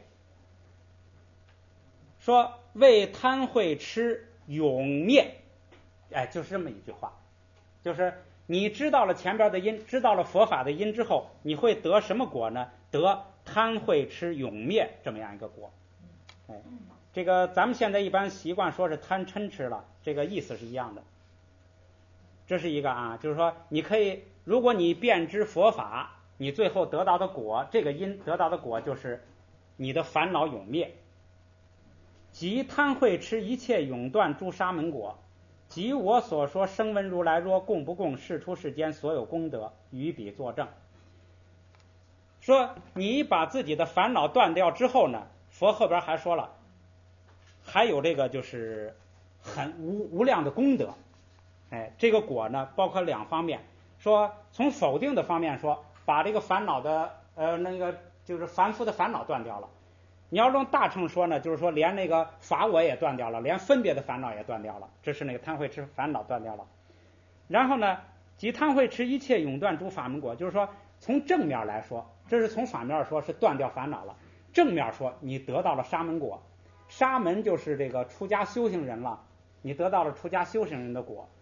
说为贪慧痴永灭，哎，就是这么一句话，就是你知道了前边的因，知道了佛法的因之后，你会得什么果呢？得贪慧痴永灭这么样一个果。哎，这个咱们现在一般习惯说是贪嗔痴了，这个意思是一样的。这是一个啊，就是说你可以，如果你遍知佛法，你最后得到的果，这个因得到的果就是你的烦恼永灭。即贪慧痴一切永断诸沙门果，即我所说声闻如来若供不供世出世间所有功德，于彼作证。说你把自己的烦恼断掉之后呢，佛后边还说了，还有这个就是很无无量的功德。哎，这个果呢包括两方面，说从否定的方面说，把这个烦恼的呃那个就是凡夫的烦恼断掉了。你要用大乘说呢，就是说连那个法我也断掉了，连分别的烦恼也断掉了，这是那个贪慧痴烦恼断掉了。然后呢，即贪慧痴一切永断诸法门果，就是说从正面来说，这是从反面说是断掉烦恼了，正面说你得到了沙门果，沙门就是这个出家修行人了，你得到了出家修行人的果。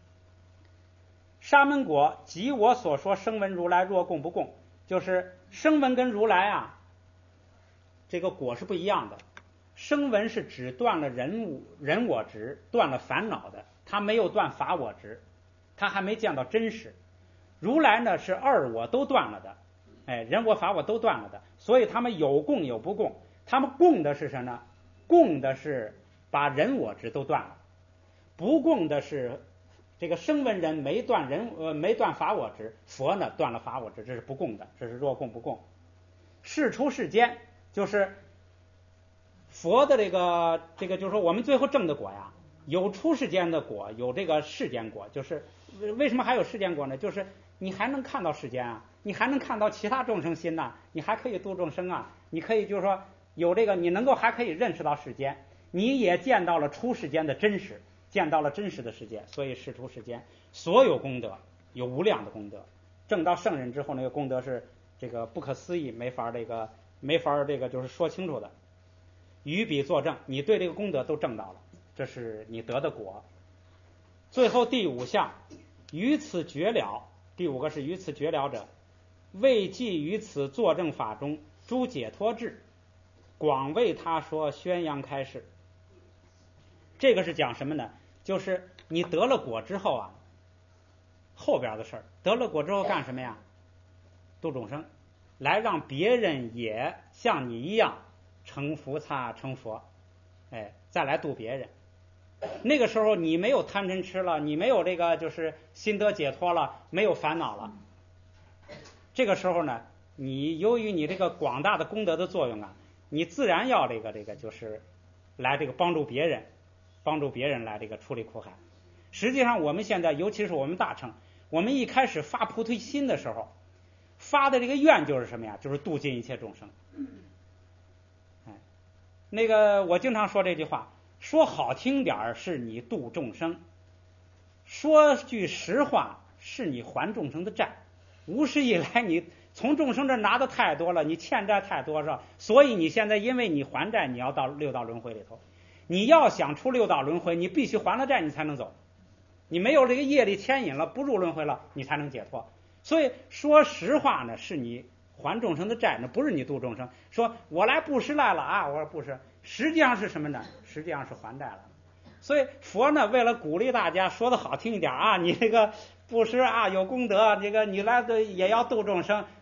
沙门果即我所说声闻如来若供不供，就是声闻跟如来啊这个果是不一样的。声闻是只断了人人我执，断了烦恼的，他没有断法我执，他还没见到真实。如来呢是二我都断了的，哎，人我法我都断了的，所以他们有供有不供。他们供的是什么呢？供的是把人我执都断了，不供的是这个声闻人没断人呃没断法我执，佛呢断了法我执，这是不供的，这是若供不供。世出世间就是佛的这个这个就是说我们最后证的果呀，有出世间的果，有这个世间果。就是为什么还有世间果呢？就是你还能看到世间啊，你还能看到其他众生心呐、啊，你还可以度众生啊，你可以就是说有这个，你能够还可以认识到世间，你也见到了出世间的真实，见到了真实的世界，所以世出世间所有功德有无量的功德。证到圣人之后，那个功德是这个不可思议，没法这个没法这个就是说清楚的。于彼作证，你对这个功德都证到了，这是你得的果。最后第五项，于此绝了，第五个是于此绝了者，为记于此作证法中诸解脱智，广为他说宣扬开示。这个是讲什么呢？就是你得了果之后啊，后边的事儿，得了果之后干什么呀？度众生，来让别人也像你一样成佛刹成佛，哎，再来度别人。那个时候你没有贪嗔痴了，你没有这个就是心得解脱了，没有烦恼了。这个时候呢，你由于你这个广大的功德的作用啊，你自然要这个这个就是来这个帮助别人，帮助别人来这个处理苦海。实际上我们现在尤其是我们大乘，我们一开始发菩提心的时候，发的这个愿就是什么呀？就是度尽一切众生。哎，那个我经常说这句话，说好听点儿是你度众生，说句实话是你还众生的债。无始以来你从众生这拿的太多了，你欠债太多了，所以你现在因为你还债，你要到六道轮回里头。你要想出六道轮回，你必须还了债你才能走，你没有这个业力牵引了，不入轮回了，你才能解脱。所以说实话呢，是你还众生的债，那不是你度众生。说我来布施来了啊，我说布施，实际上是什么呢？实际上是还债了。所以佛呢，为了鼓励大家，说的好听一点啊，你这个布施啊有功德，这个你来的也要度众生，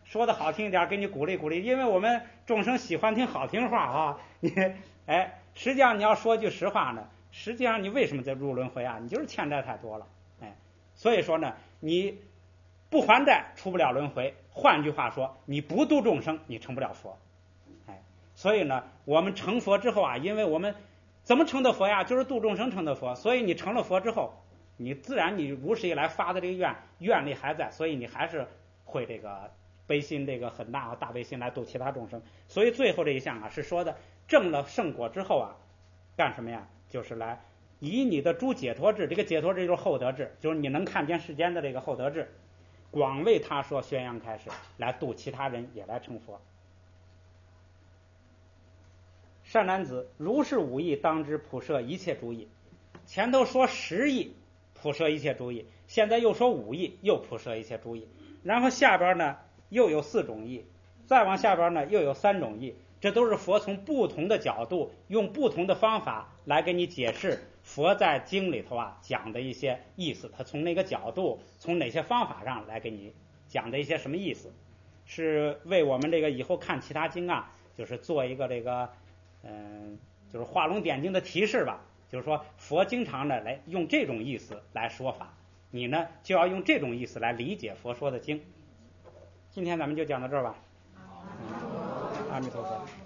说的好听一点，给你鼓励鼓励，因为我们众生喜欢听好听话啊。你哎，实际上你要说句实话呢，实际上你为什么在入轮回啊？你就是欠债太多了，哎，所以说呢，你不还债出不了轮回。换句话说，你不度众生，你成不了佛。哎，所以呢，我们成佛之后啊，因为我们怎么成的佛呀？就是度众生成的佛。所以你成了佛之后，你自然你无始以来发的这个愿愿力还在，所以你还是会这个悲心这个很大大悲心来度其他众生。所以最后这一项啊是说的，证了圣果之后啊，干什么呀？就是来以你的诸解脱智，这个解脱智就是后得智，就是你能看见世间的这个后得智，广为他说宣扬开始，来度其他人也来成佛。善男子，如是五义，当知普摄一切诸义。前头说十义普摄一切诸义，现在又说五义，又普摄一切诸义。然后下边呢又有四种义，再往下边呢又有三种义。这都是佛从不同的角度，用不同的方法来给你解释佛在经里头啊讲的一些意思。他从哪个角度，从哪些方法上来给你讲的一些什么意思，是为我们这个以后看其他经啊，就是做一个这个嗯，就是画龙点睛的提示吧。就是说佛经常的来用这种意思来说法，你呢就要用这种意思来理解佛说的经。今天咱们就讲到这儿吧。阿弥陀佛。